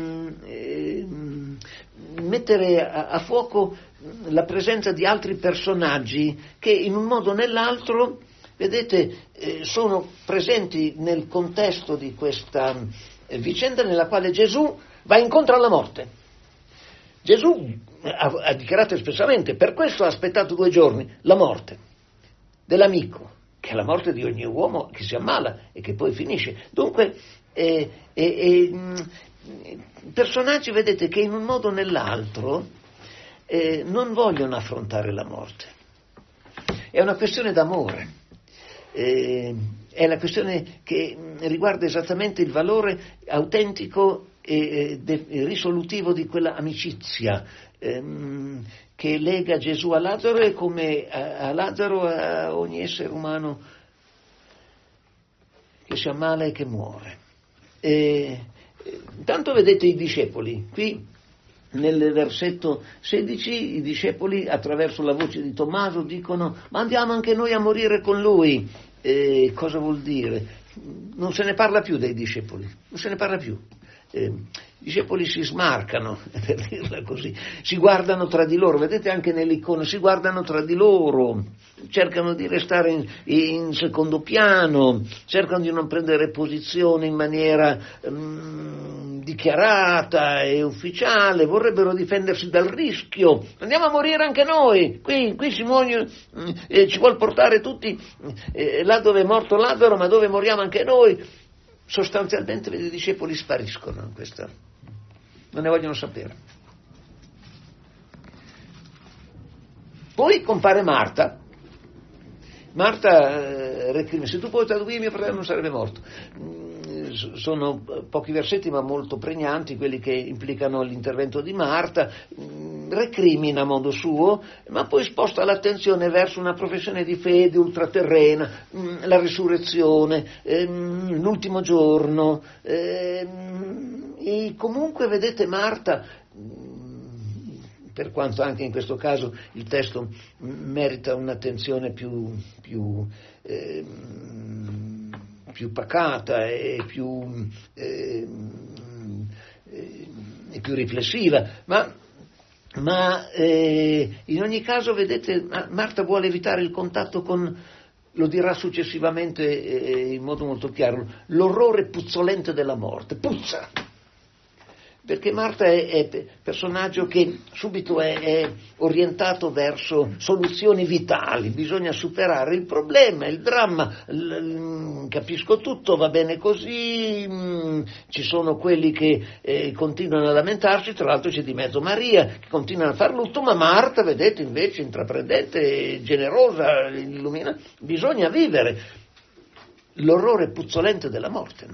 S2: mettere a fuoco la presenza di altri personaggi che in un modo o nell'altro, vedete, sono presenti nel contesto di questa vicenda nella quale Gesù va incontro alla morte. Gesù ha dichiarato espressamente: per questo ha aspettato 2 giorni, la morte dell'amico, che è la morte di ogni uomo che si ammala e che poi finisce. Dunque, personaggi, vedete, che in un modo o nell'altro non vogliono affrontare la morte. È una questione d'amore. È la questione che riguarda esattamente il valore autentico e risolutivo di quella amicizia che lega Gesù a Lazzaro e come a Lazzaro a ogni essere umano che si ammala e che muore. Tanto vedete i discepoli, qui nel versetto 16 i discepoli attraverso la voce di Tommaso dicono: ma andiamo anche noi a morire con lui. Cosa vuol dire? Non se ne parla più dei discepoli, non se ne parla più. I discepoli si smarcano, per dirla così, si guardano tra di loro, vedete anche nell'icona, si guardano tra di loro, cercano di restare in secondo piano, cercano di non prendere posizione in maniera dichiarata e ufficiale, vorrebbero difendersi dal rischio. Andiamo a morire anche noi, qui si muore, ci vuol portare tutti là dove è morto Lazzaro, ma dove moriamo anche noi. Sostanzialmente i discepoli spariscono, questo non ne vogliono sapere. Poi compare Marta. Marta recrime: se tu fossi stato qui mio fratello non sarebbe morto. Sono pochi versetti ma molto pregnanti quelli che implicano l'intervento di Marta. Recrimina a modo suo, ma poi sposta l'attenzione verso una professione di fede ultraterrena, la risurrezione, l'ultimo giorno, e comunque vedete Marta, per quanto anche in questo caso il testo merita un'attenzione più pacata e più riflessiva, ma in ogni caso, vedete, Marta vuole evitare il contatto con, lo dirà successivamente in modo molto chiaro, l'orrore puzzolente della morte. Puzza! Perché Marta è personaggio che subito è orientato verso soluzioni vitali, bisogna superare il problema, il dramma, capisco tutto, va bene così, ci sono quelli che continuano a lamentarsi, tra l'altro c'è di mezzo Maria che continua a far lutto, ma Marta, vedete, invece intraprendente, generosa, illumina, bisogna vivere l'orrore puzzolente della morte,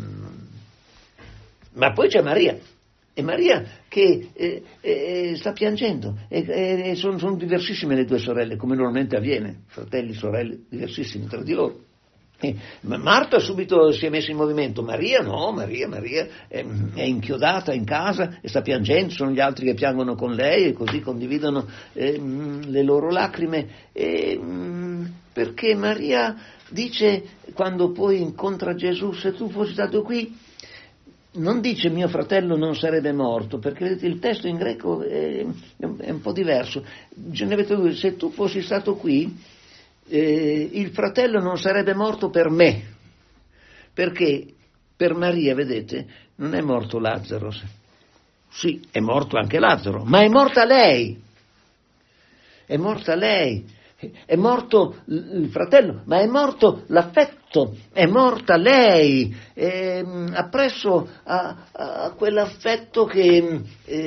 S2: ma poi c'è Maria. E Maria che sta piangendo, e sono diversissime le 2 sorelle, come normalmente avviene, fratelli e sorelle diversissimi tra di loro. Marta subito si è messa in movimento, Maria no, Maria è inchiodata in casa e sta piangendo, sono gli altri che piangono con lei e così condividono le loro lacrime, perché Maria dice, quando poi incontra Gesù: se tu fossi stato qui, non dice mio fratello non sarebbe morto, perché vedete il testo in greco è un po' diverso. Se tu fossi stato qui, il fratello non sarebbe morto per me, perché per Maria, vedete, non è morto Lazzaro, sì, è morto anche Lazzaro, ma è morta lei, è morto il fratello, ma è morto l'affetto, è morta lei, appresso a quell'affetto che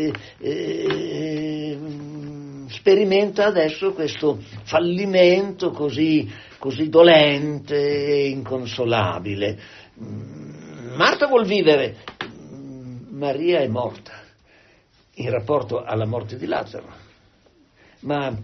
S2: sperimenta adesso questo fallimento così dolente e inconsolabile. Marta vuol vivere, Maria è morta in rapporto alla morte di Lazzaro, ma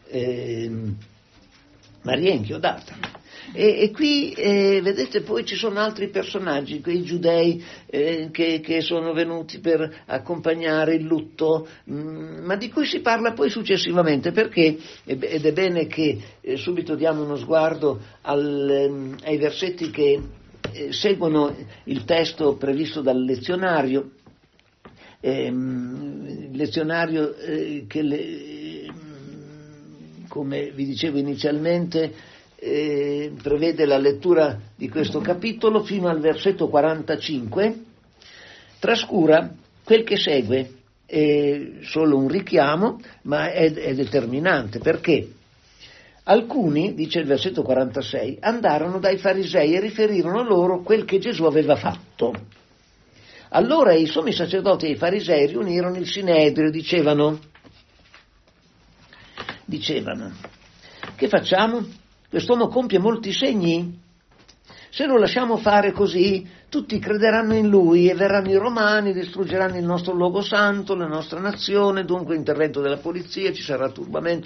S2: Maria è inchiodata. E qui vedete, poi ci sono altri personaggi, quei giudei che sono venuti per accompagnare il lutto, ma di cui si parla poi successivamente, perché, ed è bene che subito diamo uno sguardo ai versetti che seguono il testo previsto dal lezionario, come vi dicevo inizialmente, prevede la lettura di questo capitolo fino al versetto 45, trascura quel che segue, è solo un richiamo, ma è determinante, perché alcuni, dice il versetto 46, andarono dai farisei e riferirono loro quel che Gesù aveva fatto. Allora i sommi sacerdoti e i farisei riunirono il Sinedrio e dicevano, che facciamo? Quest'uomo compie molti segni. Se lo lasciamo fare così, tutti crederanno in lui e verranno i romani, distruggeranno il nostro luogo santo, la nostra nazione, dunque intervento della polizia, ci sarà turbamento,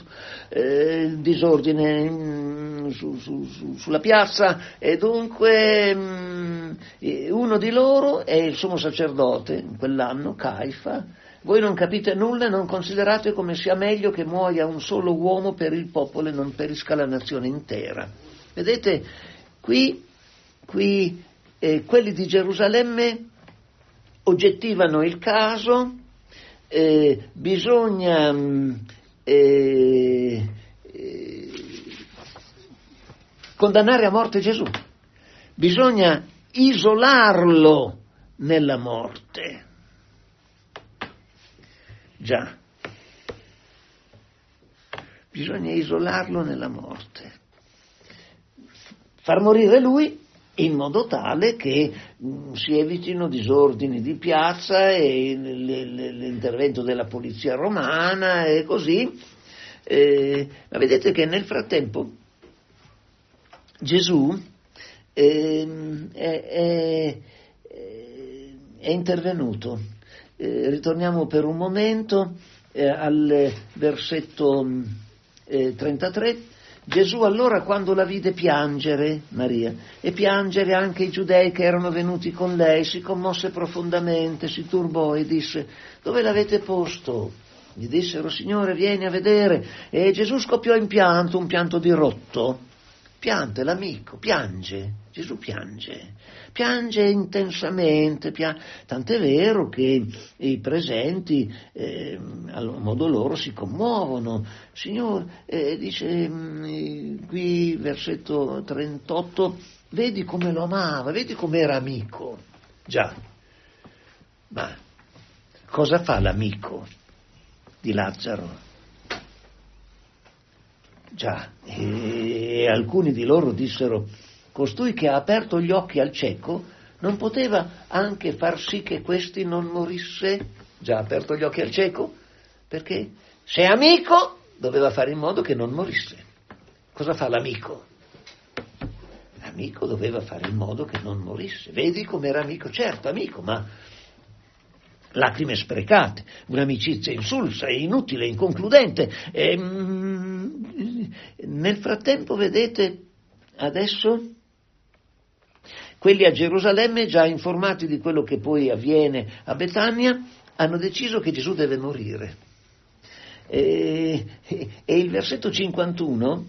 S2: disordine sulla piazza, e dunque uno di loro è il sommo sacerdote in quell'anno, Caifa. Voi non capite nulla e non considerate come sia meglio che muoia un solo uomo per il popolo e non perisca la nazione intera. Vedete, qui quelli di Gerusalemme oggettivano il caso, bisogna condannare a morte Gesù, bisogna isolarlo nella morte. Già, bisogna isolarlo nella morte, far morire lui in modo tale che si evitino disordini di piazza e l'intervento della polizia romana e così. Ma vedete che nel frattempo Gesù è intervenuto. Ritorniamo per un momento al versetto 33. Gesù allora, quando la vide piangere, Maria, e piangere anche i giudei che erano venuti con lei, si commosse profondamente, si turbò e disse: dove l'avete posto? Gli dissero: Signore, vieni a vedere. E Gesù scoppiò in pianto, un pianto dirotto. Piante l'amico, piange, Gesù piange intensamente, tant'è vero che i presenti a modo loro si commuovono. Signore, dice qui versetto 38, vedi come lo amava, vedi come era amico. Già, ma cosa fa l'amico di Lazzaro? Già, e alcuni di loro dissero: costui che ha aperto gli occhi al cieco non poteva anche far sì che questi non morisse? Già, ha aperto gli occhi al cieco? Perché se è amico doveva fare in modo che non morisse. Cosa fa l'amico? L'amico doveva fare in modo che non morisse. Vedi com'era amico? Certo, amico, ma lacrime sprecate, un'amicizia insulsa, inutile, inconcludente. Nel frattempo, vedete, adesso quelli a Gerusalemme, già informati di quello che poi avviene a Betania, hanno deciso che Gesù deve morire. E il versetto 51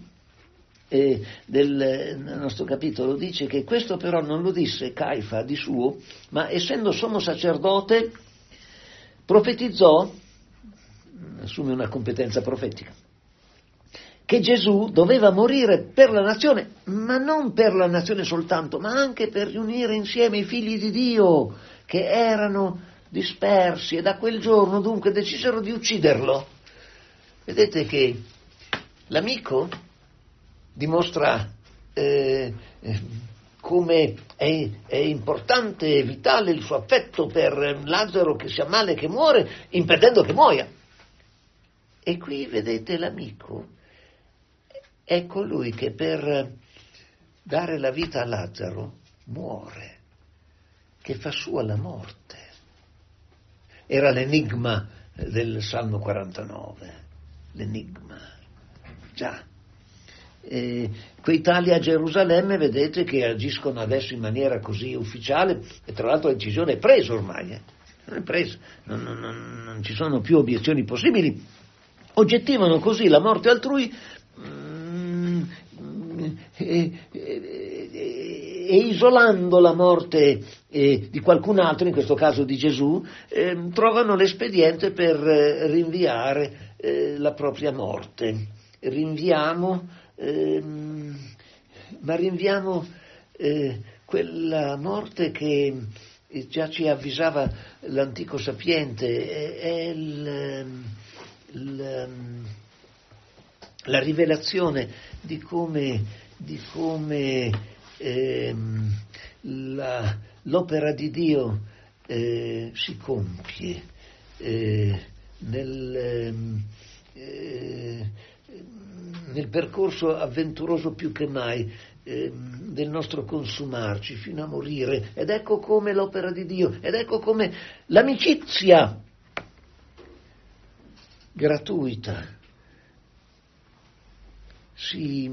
S2: del nostro capitolo dice che questo però non lo disse Caifa di suo, ma essendo sommo sacerdote profetizzò, assume una competenza profetica, che Gesù doveva morire per la nazione, ma non per la nazione soltanto, ma anche per riunire insieme i figli di Dio che erano dispersi, e da quel giorno dunque decisero di ucciderlo. Vedete che l'amico dimostra come è importante e vitale il suo affetto per Lazzaro che si ammala e che muore, impedendo che muoia. E qui vedete l'amico è colui che per dare la vita a Lazzaro muore, che fa sua la morte. Era l'enigma del Salmo 49, l'enigma. Già. Quei tali a Gerusalemme, vedete che agiscono adesso in maniera così ufficiale, e tra l'altro la decisione è presa ormai, non è presa, non ci sono più obiezioni possibili, oggettivano così la morte altrui e isolando la morte di qualcun altro, in questo caso di Gesù, trovano l'espediente per rinviare la propria morte. Rinviamo quella morte che già ci avvisava l'antico sapiente, è la rivelazione di come l'opera di Dio si compie nel percorso avventuroso più che mai del nostro consumarci fino a morire. Ed ecco come l'opera di Dio, ed ecco come l'amicizia gratuita si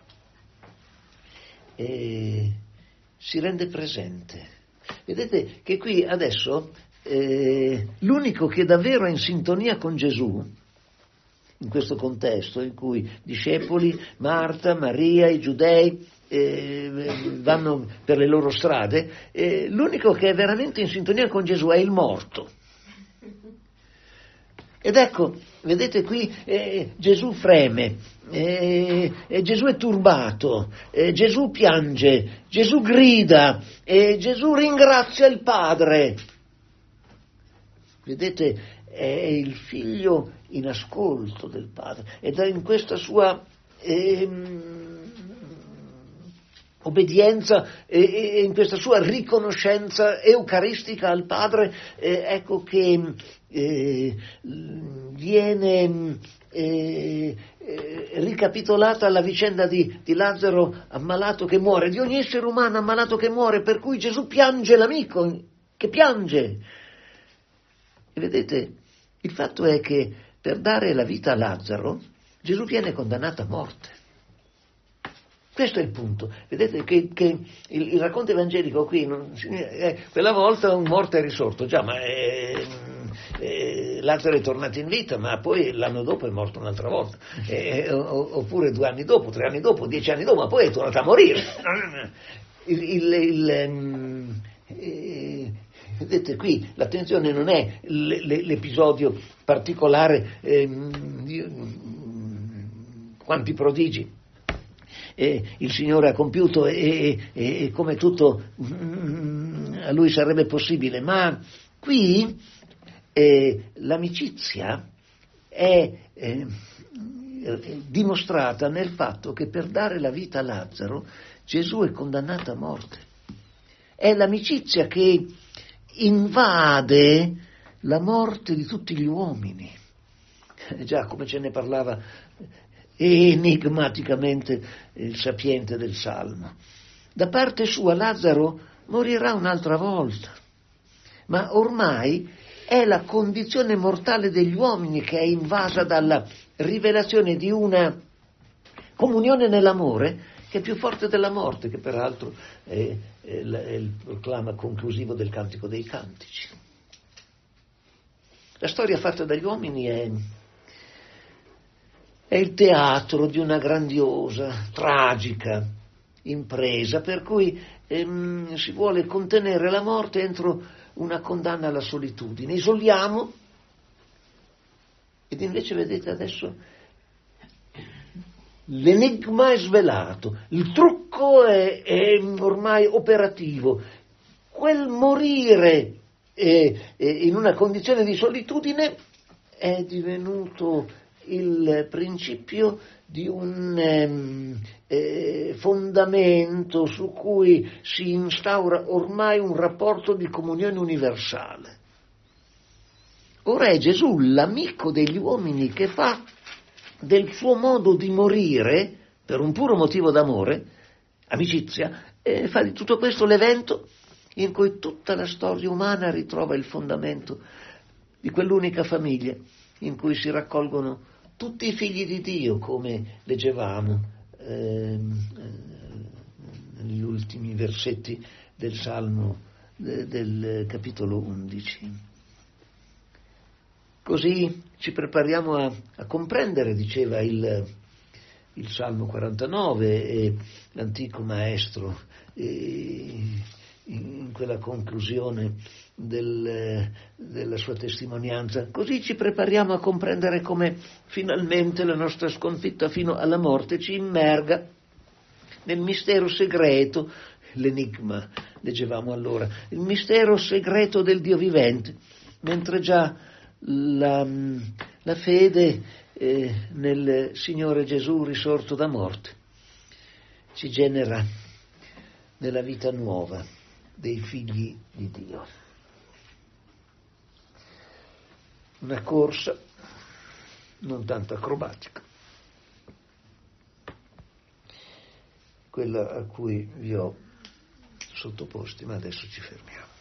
S2: rende presente. Vedete che qui adesso l'unico che davvero è in sintonia con Gesù, in questo contesto in cui discepoli, Marta, Maria, i giudei vanno per le loro strade, l'unico che è veramente in sintonia con Gesù è il morto. Ed ecco, vedete qui Gesù freme, Gesù è turbato, Gesù piange, Gesù grida, Gesù ringrazia il Padre. Vedete, è il figlio in ascolto del Padre ed è in questa sua obbedienza e in questa sua riconoscenza eucaristica al Padre, ecco che viene ricapitolata la vicenda di Lazzaro ammalato che muore, di ogni essere umano ammalato che muore, per cui Gesù piange l'amico che piange. E vedete, il fatto è che per dare la vita a Lazzaro Gesù viene condannato a morte. Questo è il punto. Vedete che il racconto evangelico qui, quella volta un morto è risorto, già, ma Lazzaro è tornato in vita, ma poi l'anno dopo è morto un'altra volta, oppure 2 anni dopo, 3 anni dopo, 10 anni dopo, ma poi è tornato a morire. Vedete qui l'attenzione non è l'episodio particolare, quanti prodigi il Signore ha compiuto e come tutto a Lui sarebbe possibile, ma qui l'amicizia è dimostrata nel fatto che per dare la vita a Lazzaro Gesù è condannato a morte. È l'amicizia che invade la morte di tutti gli uomini. Già, come ce ne parlava enigmaticamente il sapiente del Salmo. Da parte sua Lazzaro morirà un'altra volta, ma ormai è la condizione mortale degli uomini che è invasa dalla rivelazione di una comunione nell'amore che è più forte della morte, che peraltro è il proclama conclusivo del Cantico dei Cantici. La storia fatta dagli uomini è il teatro di una grandiosa, tragica impresa, per cui si vuole contenere la morte entro una condanna alla solitudine. Isoliamo, ed invece vedete adesso l'enigma è svelato, il trucco è ormai operativo. Quel morire in una condizione di solitudine è divenuto il principio di un fondamento su cui si instaura ormai un rapporto di comunione universale. Ora è Gesù l'amico degli uomini che fa del suo modo di morire per un puro motivo d'amore, amicizia, fa di tutto questo l'evento in cui tutta la storia umana ritrova il fondamento di quell'unica famiglia in cui si raccolgono tutti i figli di Dio, come leggevamo negli ultimi versetti del Salmo del capitolo 11. Così ci prepariamo a comprendere, diceva il il Salmo 49 e l'antico maestro in quella conclusione della sua testimonianza. Così ci prepariamo a comprendere come finalmente la nostra sconfitta fino alla morte ci immerga nel mistero segreto, l'enigma, leggevamo allora, il mistero segreto del Dio vivente, mentre già la fede nel Signore Gesù risorto da morte ci genera nella vita nuova dei figli di Dio. Una corsa non tanto acrobatica, quella a cui vi ho sottoposti, ma adesso ci fermiamo.